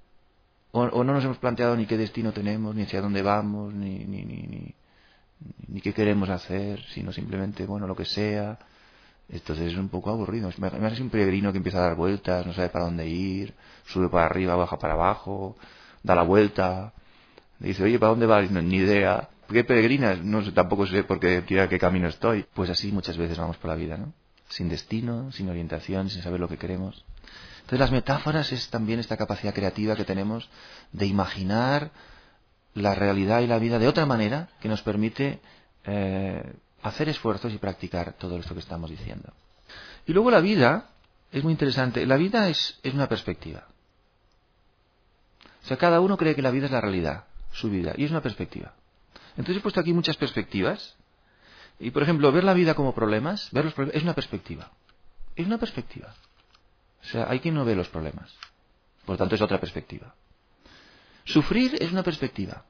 ¿O no nos hemos planteado ni qué destino tenemos, ni hacia dónde vamos, ni qué queremos hacer, sino simplemente, bueno, lo que sea? Entonces es un poco aburrido. Es un peregrino que empieza a dar vueltas, no sabe para dónde ir, sube para arriba, baja para abajo, da la vuelta, dice, oye, ¿para dónde vas? No, ni idea. ¿Qué peregrinas? No sé, tampoco sé por qué camino estoy. Pues así muchas veces vamos por la vida, ¿no? Sin destino, sin orientación, sin saber lo que queremos. Entonces las metáforas es también esta capacidad creativa que tenemos de imaginar la realidad y la vida de otra manera que nos permite hacer esfuerzos y practicar todo esto que estamos diciendo. Y luego la vida es muy interesante. La vida es una perspectiva. O sea, cada uno cree que la vida es la realidad, su vida, y es una perspectiva. Entonces he puesto aquí muchas perspectivas. Y por ejemplo, ver la vida como problemas, ver los problemas, es una perspectiva. Es una perspectiva. O sea, hay quien no ve los problemas. Por lo tanto, es otra perspectiva. Sufrir es una perspectiva.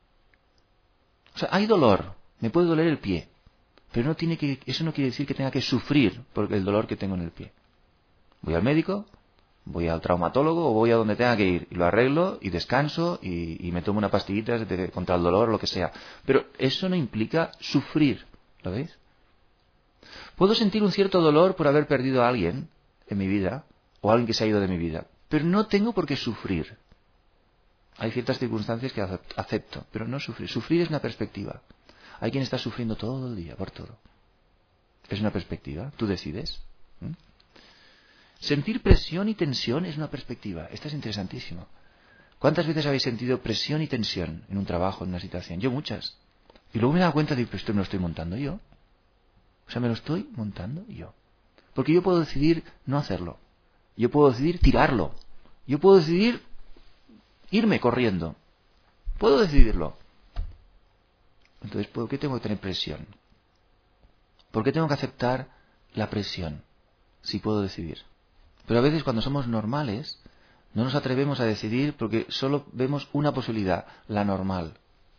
O sea, hay dolor. Me puede doler el pie. Pero eso no quiere decir que tenga que sufrir por el dolor que tengo en el pie. Voy al médico, voy al traumatólogo o voy a donde tenga que ir. Y lo arreglo y descanso y me tomo una pastillita contra el dolor o lo que sea. Pero eso no implica sufrir. ¿Lo veis? Puedo sentir un cierto dolor por haber perdido a alguien en mi vida, o alguien que se ha ido de mi vida, pero no tengo por qué sufrir. Hay ciertas circunstancias que acepto, pero no sufrir. Sufrir es una perspectiva. Hay quien está sufriendo todo el día por todo. Es una perspectiva, tú decides. Sentir presión y tensión es una perspectiva. Esto es interesantísimo. ¿Cuántas veces habéis sentido presión y tensión en un trabajo, en una situación? Yo muchas. Y luego me he dado cuenta de que esto me lo estoy montando yo. O sea, me lo estoy montando yo. Porque yo puedo decidir no hacerlo. Yo puedo decidir tirarlo. Yo puedo decidir irme corriendo. Puedo decidirlo. Entonces, ¿por qué tengo que tener presión? ¿Por qué tengo que aceptar la presión si puedo decidir? Pero a veces cuando somos normales no nos atrevemos a decidir porque solo vemos una posibilidad, la normal.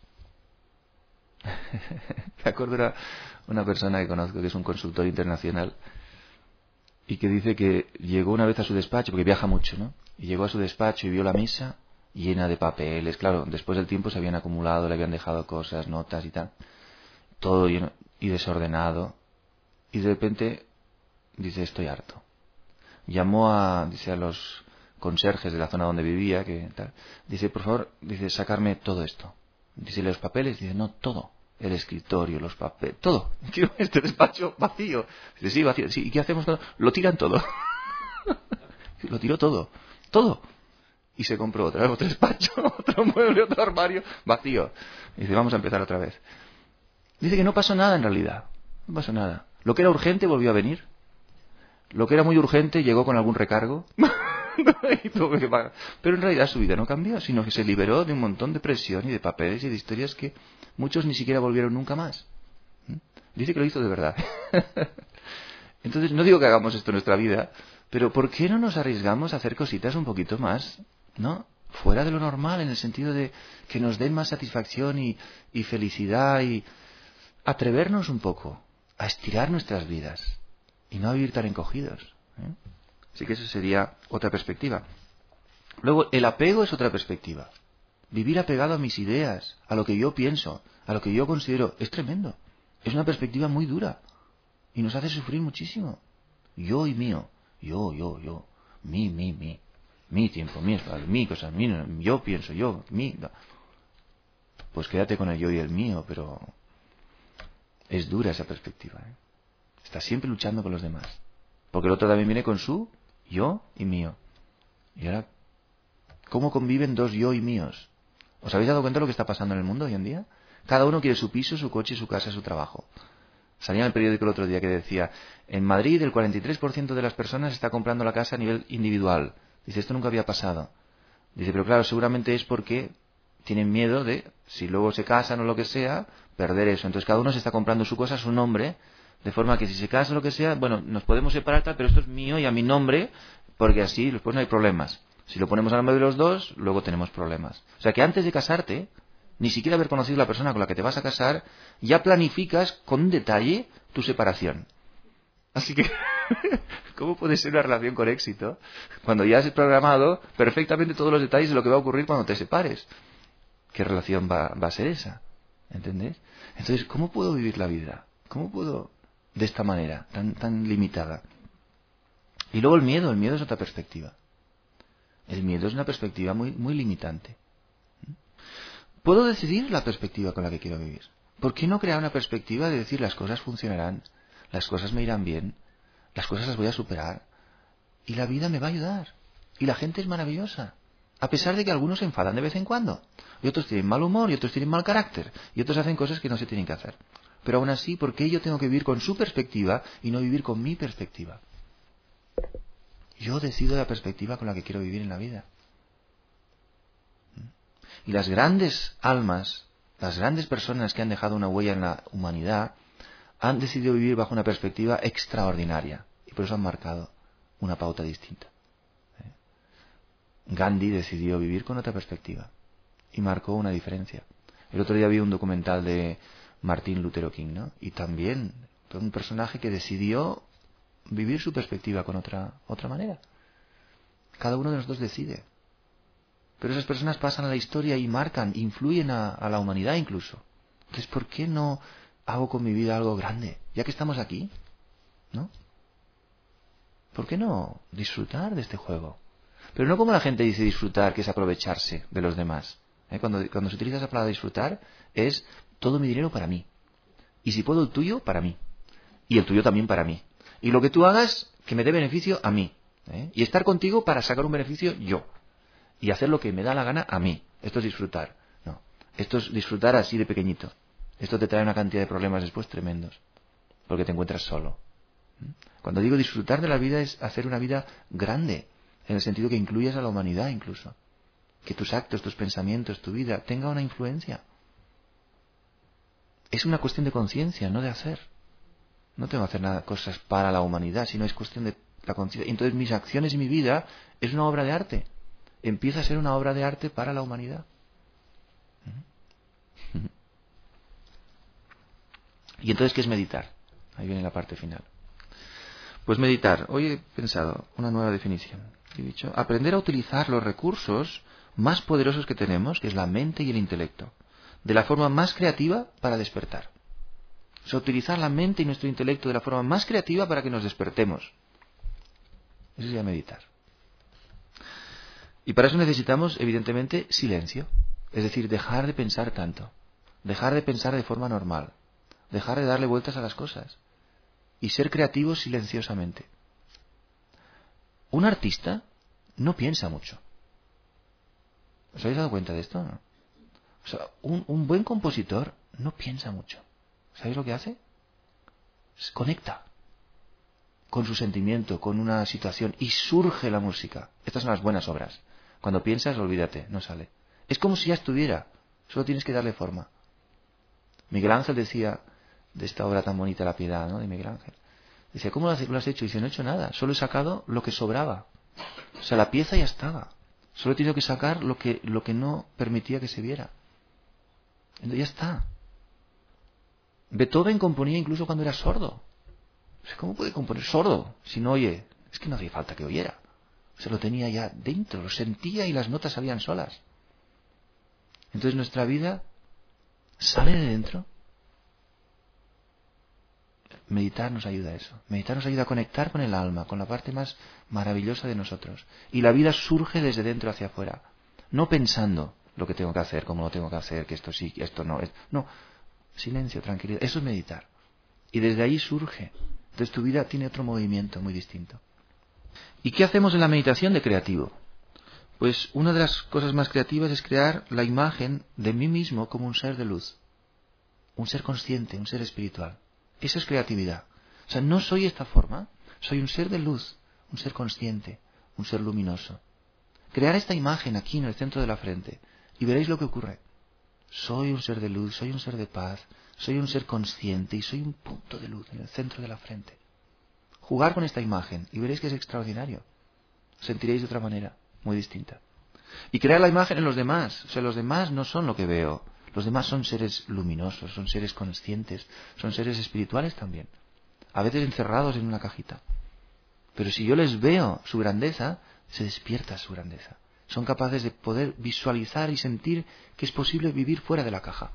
Me acuerdo de una persona que conozco que es un consultor internacional y que dice que llegó una vez a su despacho, porque viaja mucho, ¿no? Y llegó a su despacho y vio la mesa llena de papeles. Claro, después del tiempo se habían acumulado, le habían dejado cosas, notas y tal. Todo lleno y desordenado. Y de repente dice, estoy harto. Llamó a los conserjes de la zona donde vivía, que tal. Dice, por favor, dice, sacarme todo esto. Dice, los papeles, dice, no, todo. El escritorio, los papeles, todo. Quiero este despacho vacío. Dice, sí, vacío. Sí, ¿y qué hacemos? Lo tiran todo. Lo tiró todo. Todo. Y se compró otra vez otro despacho, otro mueble, otro armario, vacío. Dice, vamos a empezar otra vez. Dice que no pasó nada en realidad. No pasó nada. Lo que era urgente volvió a venir. Lo que era muy urgente llegó con algún recargo. Y tuvo que pagar. Pero en realidad su vida no cambió, sino que se liberó de un montón de presión y de papeles y de historias que muchos ni siquiera volvieron nunca más. Dice que lo hizo de verdad. Entonces, no digo que hagamos esto en nuestra vida, pero ¿por qué no nos arriesgamos a hacer cositas un poquito más, ¿no? Fuera de lo normal, en el sentido de que nos den más satisfacción y felicidad y atrevernos un poco a estirar nuestras vidas y no a vivir tan encogidos, ¿eh? Así que eso sería otra perspectiva. Luego, el apego es otra perspectiva. Vivir apegado a mis ideas, a lo que yo pienso, a lo que yo considero, es tremendo. Es una perspectiva muy dura y nos hace sufrir muchísimo. Yo y mío. Yo. Mi. Mi tiempo, mi espacio, mi cosa, yo pienso, yo, mi. Pues quédate con el yo y el mío, pero es dura esa perspectiva, ¿eh? Estás siempre luchando con los demás. Porque el otro también viene con su yo y mío. Y ahora, ¿cómo conviven dos yo y míos? ¿Os habéis dado cuenta de lo que está pasando en el mundo hoy en día? Cada uno quiere su piso, su coche, su casa, su trabajo. Salía en el periódico el otro día que decía, en Madrid el 43% de las personas está comprando la casa a nivel individual. Dice, esto nunca había pasado. Dice, pero claro, seguramente es porque tienen miedo de, si luego se casan o lo que sea, perder eso. Entonces cada uno se está comprando su cosa a su nombre, de forma que si se casa o lo que sea, bueno, nos podemos separar tal, pero esto es mío y a mi nombre, porque así después no hay problemas. Si lo ponemos a nombre de los dos, luego tenemos problemas. O sea que antes de casarte, ni siquiera haber conocido a la persona con la que te vas a casar, ya planificas con un detalle tu separación. Así que, ¿cómo puede ser una relación con éxito cuando ya has programado perfectamente todos los detalles de lo que va a ocurrir cuando te separes? ¿Qué relación va a ser esa? ¿Entendés? Entonces, ¿cómo puedo vivir la vida? ¿Cómo puedo de esta manera, tan limitada? Y luego el miedo es otra perspectiva. El miedo es una perspectiva muy, muy limitante. Puedo decidir la perspectiva con la que quiero vivir. ¿Por qué no crear una perspectiva de decir las cosas funcionarán, las cosas me irán bien, las cosas las voy a superar y la vida me va a ayudar y la gente es maravillosa? A pesar de que algunos se enfadan de vez en cuando y otros tienen mal humor y otros tienen mal carácter y otros hacen cosas que no se tienen que hacer. Pero aún así, ¿por qué yo tengo que vivir con su perspectiva y no vivir con mi perspectiva? Yo decido la perspectiva con la que quiero vivir en la vida. Y las grandes almas, las grandes personas que han dejado una huella en la humanidad, han decidido vivir bajo una perspectiva extraordinaria. Y por eso han marcado una pauta distinta. Gandhi decidió vivir con otra perspectiva. Y marcó una diferencia. El otro día vi un documental de Martin Luther King, ¿no? Y también fue un personaje que decidió vivir su perspectiva con otra manera. Cada uno de nosotros decide. Pero esas personas pasan a la historia y marcan, influyen a la humanidad incluso. Entonces, ¿por qué no hago con mi vida algo grande? Ya que estamos aquí, ¿no? ¿Por qué no disfrutar de este juego? Pero no como la gente dice disfrutar, que es aprovecharse de los demás. Cuando se utiliza esa palabra disfrutar, es todo mi dinero para mí. Y si puedo el tuyo, para mí. Y el tuyo también para mí. Y lo que tú hagas, que me dé beneficio a mí. Y estar contigo para sacar un beneficio yo. Y hacer lo que me da la gana a mí. Esto es disfrutar. No. Esto es disfrutar así de pequeñito. Esto te trae una cantidad de problemas después tremendos. Porque te encuentras solo. Cuando digo disfrutar de la vida es hacer una vida grande, en el sentido que incluyas a la humanidad incluso. Que tus actos, tus pensamientos, tu vida tenga una influencia. Es una cuestión de conciencia, no de hacer. No tengo que hacer nada, cosas para la humanidad, sino es cuestión de la conciencia. Entonces mis acciones y mi vida es una obra de arte. Empieza a ser una obra de arte para la humanidad. ¿Y entonces qué es meditar? Ahí viene la parte final. Pues meditar. Hoy he pensado una nueva definición. He dicho, aprender a utilizar los recursos más poderosos que tenemos, que es la mente y el intelecto, de la forma más creativa para despertar. O sea, utilizar la mente y nuestro intelecto de la forma más creativa para que nos despertemos. Eso sería meditar. Y para eso necesitamos, evidentemente, silencio. Es decir, dejar de pensar tanto. Dejar de pensar de forma normal. Dejar de darle vueltas a las cosas. Y ser creativos silenciosamente. Un artista no piensa mucho. ¿Os habéis dado cuenta de esto? ¿No? O sea, un buen compositor no piensa mucho. ¿Sabéis lo que hace? Se conecta con su sentimiento, con una situación, y surge la música. Estas son las buenas obras. Cuando piensas, olvídate, no sale. Es como si ya estuviera, solo tienes que darle forma. Miguel Ángel decía, de esta obra tan bonita, La Piedad, ¿no?, de Miguel Ángel, decía, ¿cómo lo has hecho? Dice, no he hecho nada, solo he sacado lo que sobraba. O sea, la pieza ya estaba. Solo he tenido que sacar lo que no permitía que se viera. Entonces ya está. Beethoven componía incluso cuando era sordo. O sea, ¿cómo puede componer sordo si no oye? Es que no hacía falta que oyera. Se lo tenía ya dentro, lo sentía y las notas salían solas. Entonces nuestra vida sale de dentro. Meditar nos ayuda a eso. Meditar nos ayuda a conectar con el alma, con la parte más maravillosa de nosotros. Y la vida surge desde dentro hacia afuera. No pensando lo que tengo que hacer, cómo lo tengo que hacer, que esto sí, que esto no. No, silencio, tranquilidad. Eso es meditar. Y desde ahí surge. Entonces tu vida tiene otro movimiento muy distinto. ¿Y qué hacemos en la meditación de creativo? Pues una de las cosas más creativas es crear la imagen de mí mismo como un ser de luz. Un ser consciente, un ser espiritual. Eso es creatividad. O sea, no soy esta forma, soy un ser de luz, un ser consciente, un ser luminoso. Crear esta imagen aquí en el centro de la frente y veréis lo que ocurre. Soy un ser de luz, soy un ser de paz, soy un ser consciente y soy un punto de luz en el centro de la frente. Jugar con esta imagen y veréis que es extraordinario. Os sentiréis de otra manera, muy distinta. Y crear la imagen en los demás. O sea, los demás no son lo que veo. Los demás son seres luminosos, son seres conscientes, son seres espirituales también. A veces encerrados en una cajita. Pero si yo les veo su grandeza, se despierta su grandeza. Son capaces de poder visualizar y sentir que es posible vivir fuera de la caja.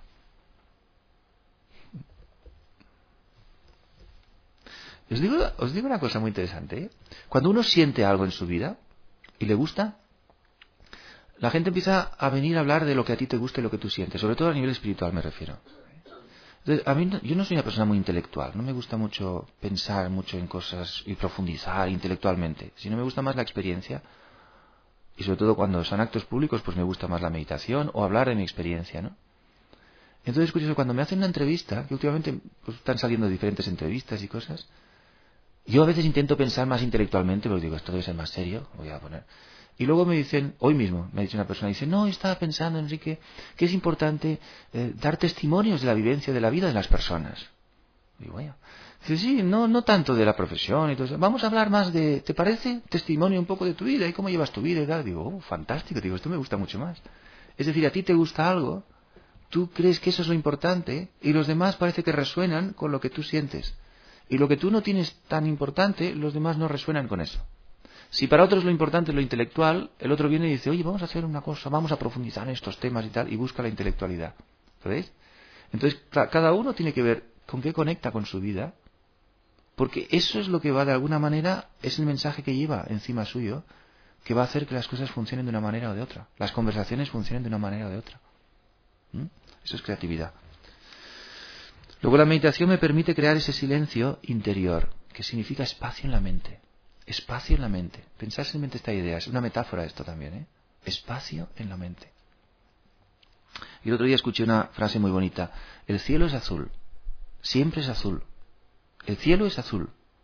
Os digo una cosa muy interesante, ¿eh? Cuando uno siente algo en su vida y le gusta, la gente empieza a venir a hablar de lo que a ti te gusta y lo que tú sientes, sobre todo a nivel espiritual me refiero. Entonces, yo no soy una persona muy intelectual, no me gusta mucho pensar mucho en cosas y profundizar intelectualmente, sino me gusta más la experiencia, y sobre todo cuando son actos públicos, pues me gusta más la meditación o hablar de mi experiencia, ¿no? Entonces es curioso, cuando me hacen una entrevista, que últimamente pues, están saliendo diferentes entrevistas y cosas, yo a veces intento pensar más intelectualmente, pero digo, esto debe ser más serio, voy a poner. Y luego me dicen, hoy mismo me ha dicho una persona, dice, no, estaba pensando, Enrique, que es importante dar testimonios de la vivencia de la vida de las personas. Digo, vaya. Dice, sí, no tanto de la profesión y todo eso. Vamos a hablar más de, ¿te parece? Testimonio un poco de tu vida y cómo llevas tu vida y tal. Digo, fantástico, digo, esto me gusta mucho más. Es decir, a ti te gusta algo, tú crees que eso es lo importante y los demás parece que resuenan con lo que tú sientes. Y lo que tú no tienes tan importante, los demás no resuenan con eso. Si para otros lo importante es lo intelectual, el otro viene y dice, oye, vamos a hacer una cosa, vamos a profundizar en estos temas y tal, y busca la intelectualidad. ¿Veis? Entonces, cada uno tiene que ver con qué conecta con su vida, porque eso es lo que va, de alguna manera, es el mensaje que lleva encima suyo, que va a hacer que las cosas funcionen de una manera o de otra. Las conversaciones funcionen de una manera o de otra. Eso es creatividad. Luego la meditación me permite crear ese silencio interior, que significa espacio en la mente. Espacio en la mente. Pensar simplemente esta idea. Es una metáfora esto también, ¿eh? Espacio en la mente. Y el otro día escuché una frase muy bonita. El cielo es azul. Siempre es azul. El cielo es azul.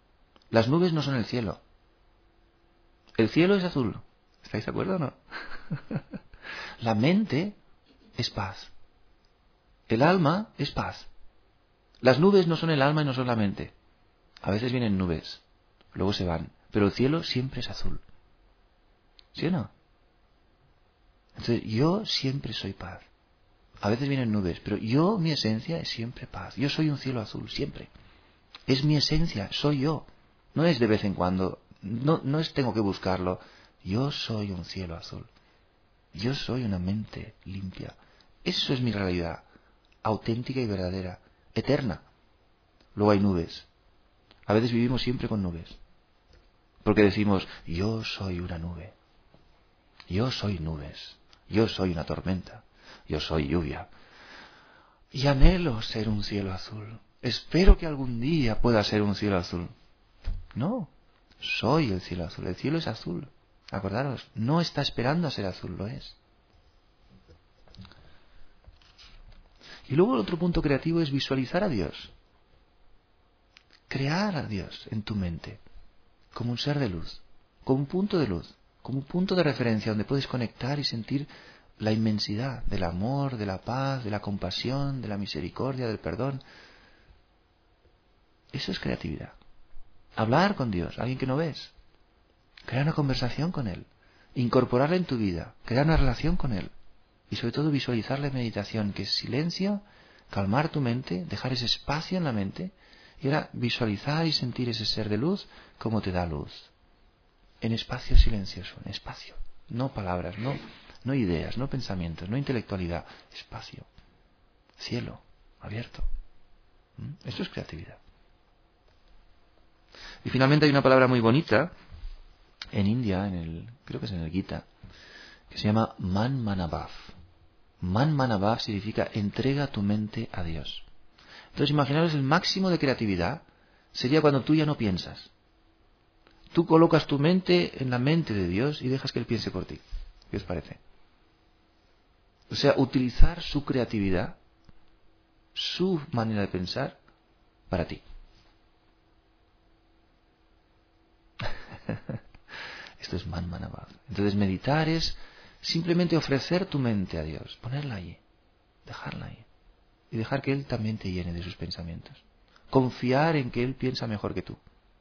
Las nubes no son el cielo. El cielo es azul. ¿Estáis de acuerdo o no? La mente es paz. El alma es paz. Las nubes no son el alma y no son la mente. A veces vienen nubes, luego se van. Pero el cielo siempre es azul. ¿Sí o no? Entonces, yo siempre soy paz. A veces vienen nubes, pero yo, mi esencia es siempre paz. Yo soy un cielo azul, siempre. Es mi esencia, soy yo. No es de vez en cuando, no es tengo que buscarlo. Yo soy un cielo azul. Yo soy una mente limpia. Eso es mi realidad, auténtica y verdadera, eterna. Luego hay nubes. A veces vivimos siempre con nubes. Porque decimos, yo soy una nube. Yo soy nubes. Yo soy una tormenta. Yo soy lluvia. Y anhelo ser un cielo azul. Espero que algún día pueda ser un cielo azul. No, soy el cielo azul. El cielo es azul. Acordaros, no está esperando a ser azul, lo es. Y luego el otro punto creativo es visualizar a Dios. Crear a Dios en tu mente como un ser de luz, como un punto de luz, como un punto de referencia donde puedes conectar y sentir la inmensidad del amor, de la paz, de la compasión, de la misericordia, del perdón. Eso es creatividad. Hablar con Dios, alguien que no ves. Crear una conversación con Él. Incorporarla en tu vida. Crear una relación con Él. Y sobre todo visualizar la meditación, que es silencio, calmar tu mente, dejar ese espacio en la mente. Y ahora visualizar y sentir ese ser de luz como te da luz. En espacio silencioso, en espacio. No palabras, no ideas, no pensamientos, no intelectualidad. Espacio. Cielo abierto. Esto es creatividad. Y finalmente hay una palabra muy bonita en India, creo que es en el Gita, que se llama Man Manabhav. Man Manabhav significa entrega tu mente a Dios. Entonces imaginaros el máximo de creatividad sería cuando tú ya no piensas. Tú colocas tu mente en la mente de Dios y dejas que Él piense por ti. ¿Qué os parece? O sea, utilizar su creatividad, su manera de pensar, para ti. Esto es Man Manabhav. Entonces meditar es simplemente ofrecer tu mente a Dios, ponerla allí, dejarla ahí. Y dejar que Él también te llene de sus pensamientos. Confiar en que Él piensa mejor que tú.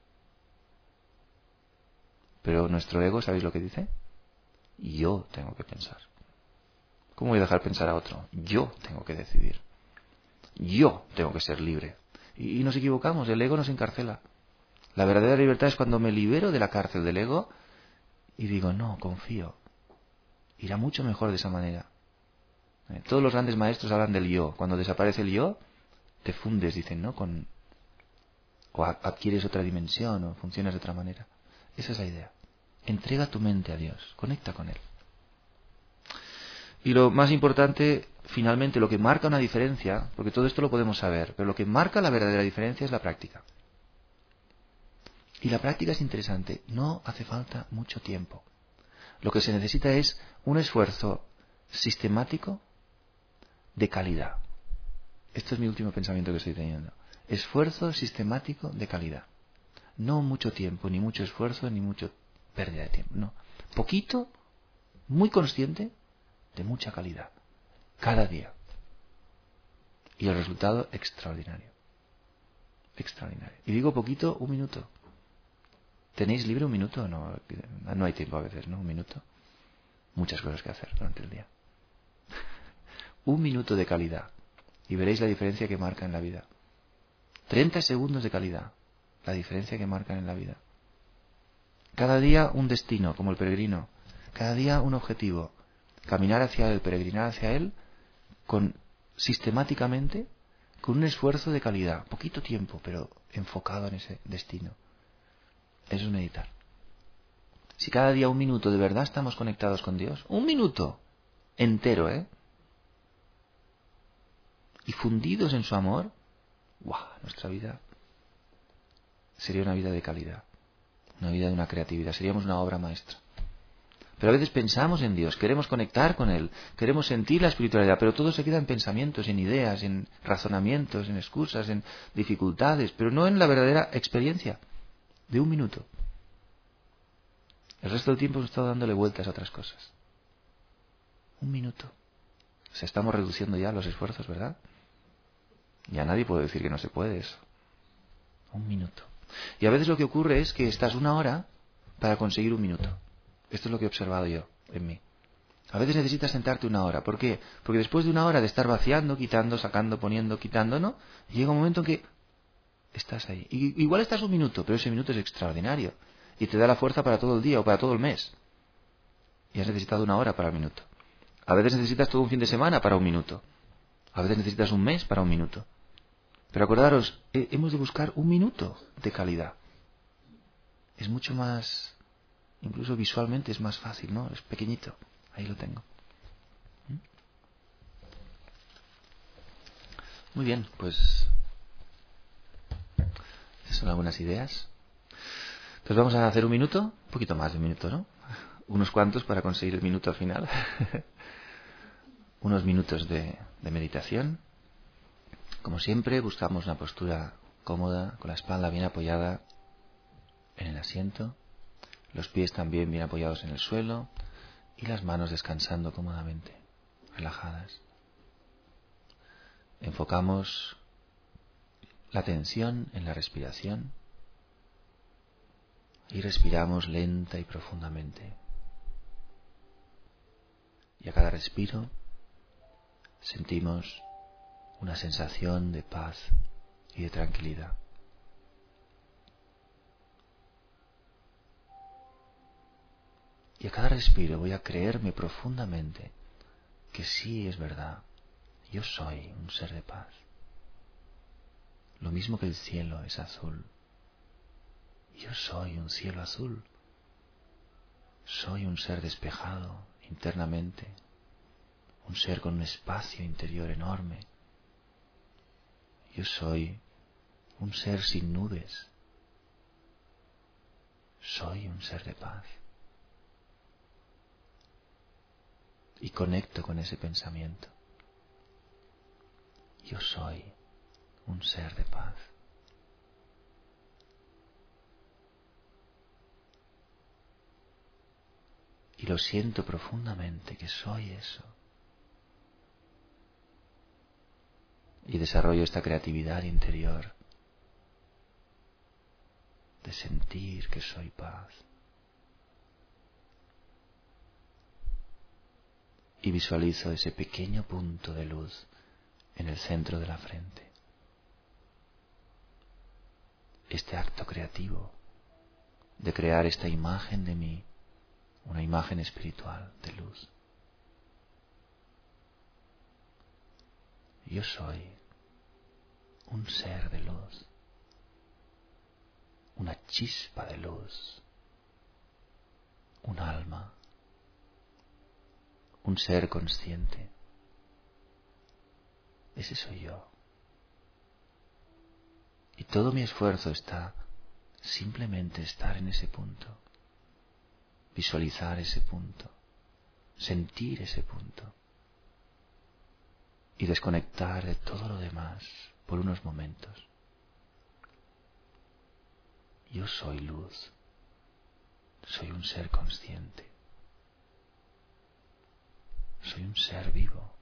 Pero nuestro ego, ¿sabéis lo que dice? Yo tengo que pensar. ¿Cómo voy a dejar pensar a otro? Yo tengo que decidir. Yo tengo que ser libre. Y nos equivocamos, el ego nos encarcela. La verdadera libertad es cuando me libero de la cárcel del ego y digo, no, confío. Irá mucho mejor de esa manera. Todos los grandes maestros hablan del yo. Cuando desaparece el yo, te fundes, dicen, ¿no? O adquieres otra dimensión o funcionas de otra manera. Esa es la idea. Entrega tu mente a Dios. Conecta con Él. Y lo más importante, finalmente, lo que marca una diferencia, porque todo esto lo podemos saber, pero lo que marca la verdadera diferencia es la práctica. Y la práctica es interesante. No hace falta mucho tiempo. Lo que se necesita es un esfuerzo sistemático de calidad. Esto es mi último pensamiento que estoy teniendo. Esfuerzo sistemático de calidad. No mucho tiempo, ni mucho esfuerzo, ni mucho pérdida de tiempo. No. Poquito, muy consciente, de mucha calidad. Cada día. Y el resultado extraordinario. Extraordinario. Y digo poquito, 1 minuto. ¿Tenéis libre 1 minuto? No hay tiempo a veces, ¿no? 1 minuto. Muchas cosas que hacer durante el día. 1 minuto de calidad. Y veréis la diferencia que marca en la vida. 30 segundos de calidad. La diferencia que marcan en la vida. Cada día un destino, como el peregrino. Cada día un objetivo. Caminar hacia Él, peregrinar hacia Él, sistemáticamente, con un esfuerzo de calidad. Poquito tiempo, pero enfocado en ese destino. Eso es meditar. Si cada día 1 minuto de verdad estamos conectados con Dios, 1 minuto entero, y fundidos en su amor, ¡guau! Nuestra vida sería una vida de calidad, una vida de una creatividad, seríamos una obra maestra. Pero a veces pensamos en Dios, queremos conectar con Él, queremos sentir la espiritualidad, pero todo se queda en pensamientos, en ideas, en razonamientos, en excusas, en dificultades, pero no en la verdadera experiencia. de 1 minuto. El resto del tiempo hemos estado dándole vueltas a otras cosas. 1 minuto. O sea, estamos reduciendo ya los esfuerzos, ¿verdad? Ya nadie puede decir que no se puede eso. 1 minuto. Y a veces lo que ocurre es que estás 1 hora para conseguir 1 minuto. Esto es lo que he observado yo en mí. A veces necesitas sentarte 1 hora. ¿Por qué? Porque después de 1 hora de estar vaciando, quitando, sacando, poniendo, quitando, ¿no? Llega un momento en que estás ahí. Y igual estás 1 minuto, pero ese minuto es extraordinario. Y te da la fuerza para todo el día o para todo el mes. Y has necesitado 1 hora para el minuto. A veces necesitas todo un fin de semana para 1 minuto. A veces necesitas un mes para 1 minuto. Pero acordaros, hemos de buscar 1 minuto de calidad. Es mucho más, incluso visualmente es más fácil, ¿no? Es pequeñito. Ahí lo tengo. Muy bien, pues esas son algunas ideas. Entonces vamos a hacer 1 minuto, un poquito más de 1 minuto, ¿no? Unos cuantos para conseguir el minuto al final. Unos minutos de meditación. Como siempre, buscamos una postura cómoda, con la espalda bien apoyada en el asiento, los pies también bien apoyados en el suelo y las manos descansando cómodamente, relajadas. Enfocamos la atención en la respiración y respiramos lenta y profundamente. Y a cada respiro sentimos una sensación de paz y de tranquilidad. Y a cada respiro voy a creerme profundamente que sí es verdad, yo soy un ser de paz. Lo mismo que el cielo es azul. Yo soy un cielo azul. Soy un ser despejado internamente, un ser con un espacio interior enorme. Yo soy un ser sin nubes. Soy un ser de paz. Y conecto con ese pensamiento. Yo soy un ser de paz. Y lo siento profundamente que soy eso. Y desarrollo esta creatividad interior de sentir que soy paz. Y visualizo ese pequeño punto de luz en el centro de la frente. Este acto creativo de crear esta imagen de mí, una imagen espiritual de luz. Yo soy un ser de luz, una chispa de luz, un alma, un ser consciente. Ese soy yo. Y todo mi esfuerzo está simplemente estar en ese punto, visualizar ese punto, sentir ese punto y desconectar de todo lo demás por unos momentos. Yo soy luz, soy un ser consciente, soy un ser vivo.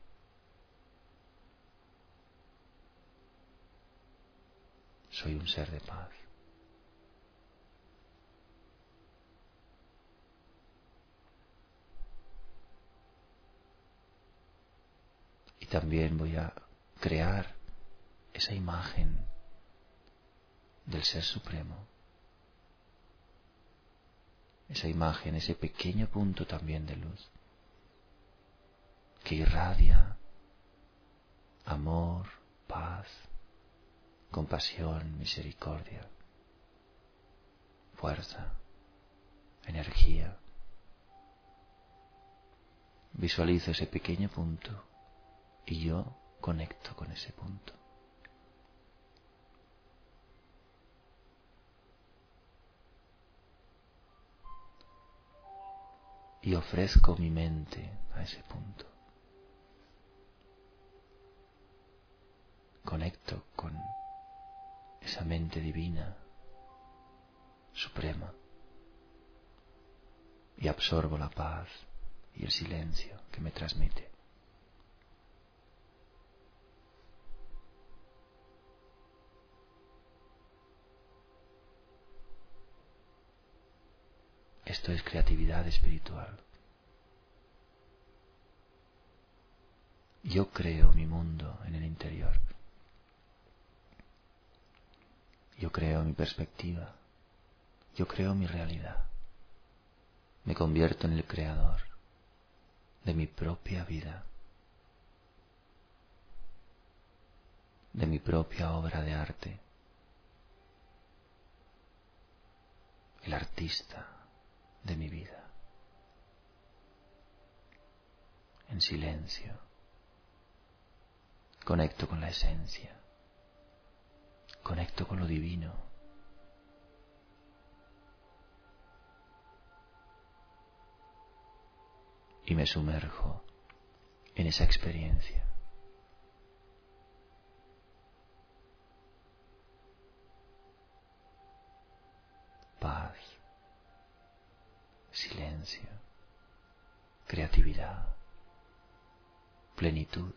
Soy un ser de paz. Y también voy a crear esa imagen del Ser Supremo. Esa imagen, ese pequeño punto también de luz que irradia amor, paz, compasión, misericordia, fuerza, energía. Visualizo ese pequeño punto y yo conecto con ese punto. Y ofrezco mi mente a ese punto. Conecto con esa mente divina, suprema y absorbo la paz y el silencio que me transmite. Esto es creatividad espiritual. Yo creo mi mundo en el interior. Yo creo mi perspectiva. Yo creo mi realidad. Me convierto en el creador de mi propia vida, de mi propia obra de arte, el artista de mi vida. En silencio, conecto con la esencia, conecto con lo divino. Y me sumerjo en esa experiencia. Paz, silencio, creatividad, plenitud.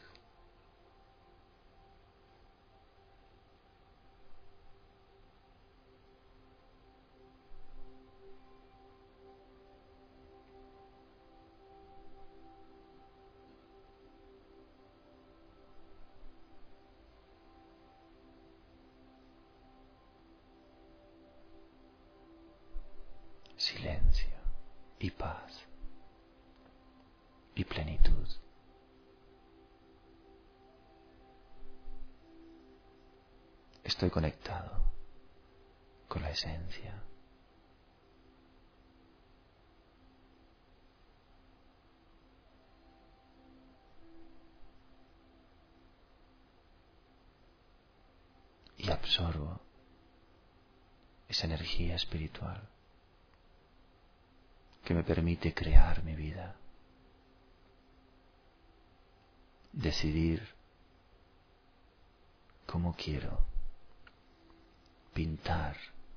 Silencio y paz y plenitud. Estoy conectado con la esencia. Y absorbo esa energía espiritual que me permite crear mi vida, decidir cómo quiero pintar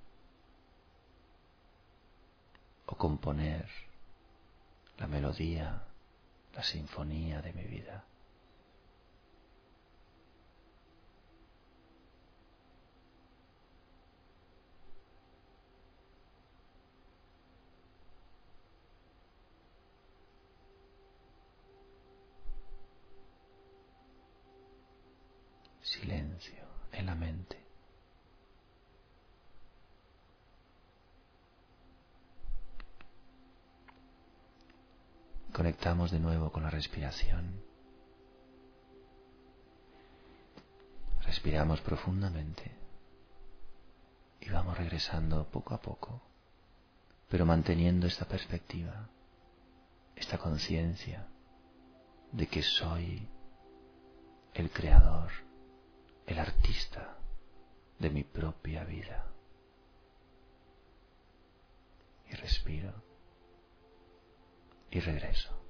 o componer la melodía, la sinfonía de mi vida. Silencio en la mente. Conectamos de nuevo con la respiración. Respiramos profundamente y vamos regresando poco a poco, pero manteniendo esta perspectiva, esta conciencia de que soy el creador, el artista de mi propia vida. Y respiro y regreso.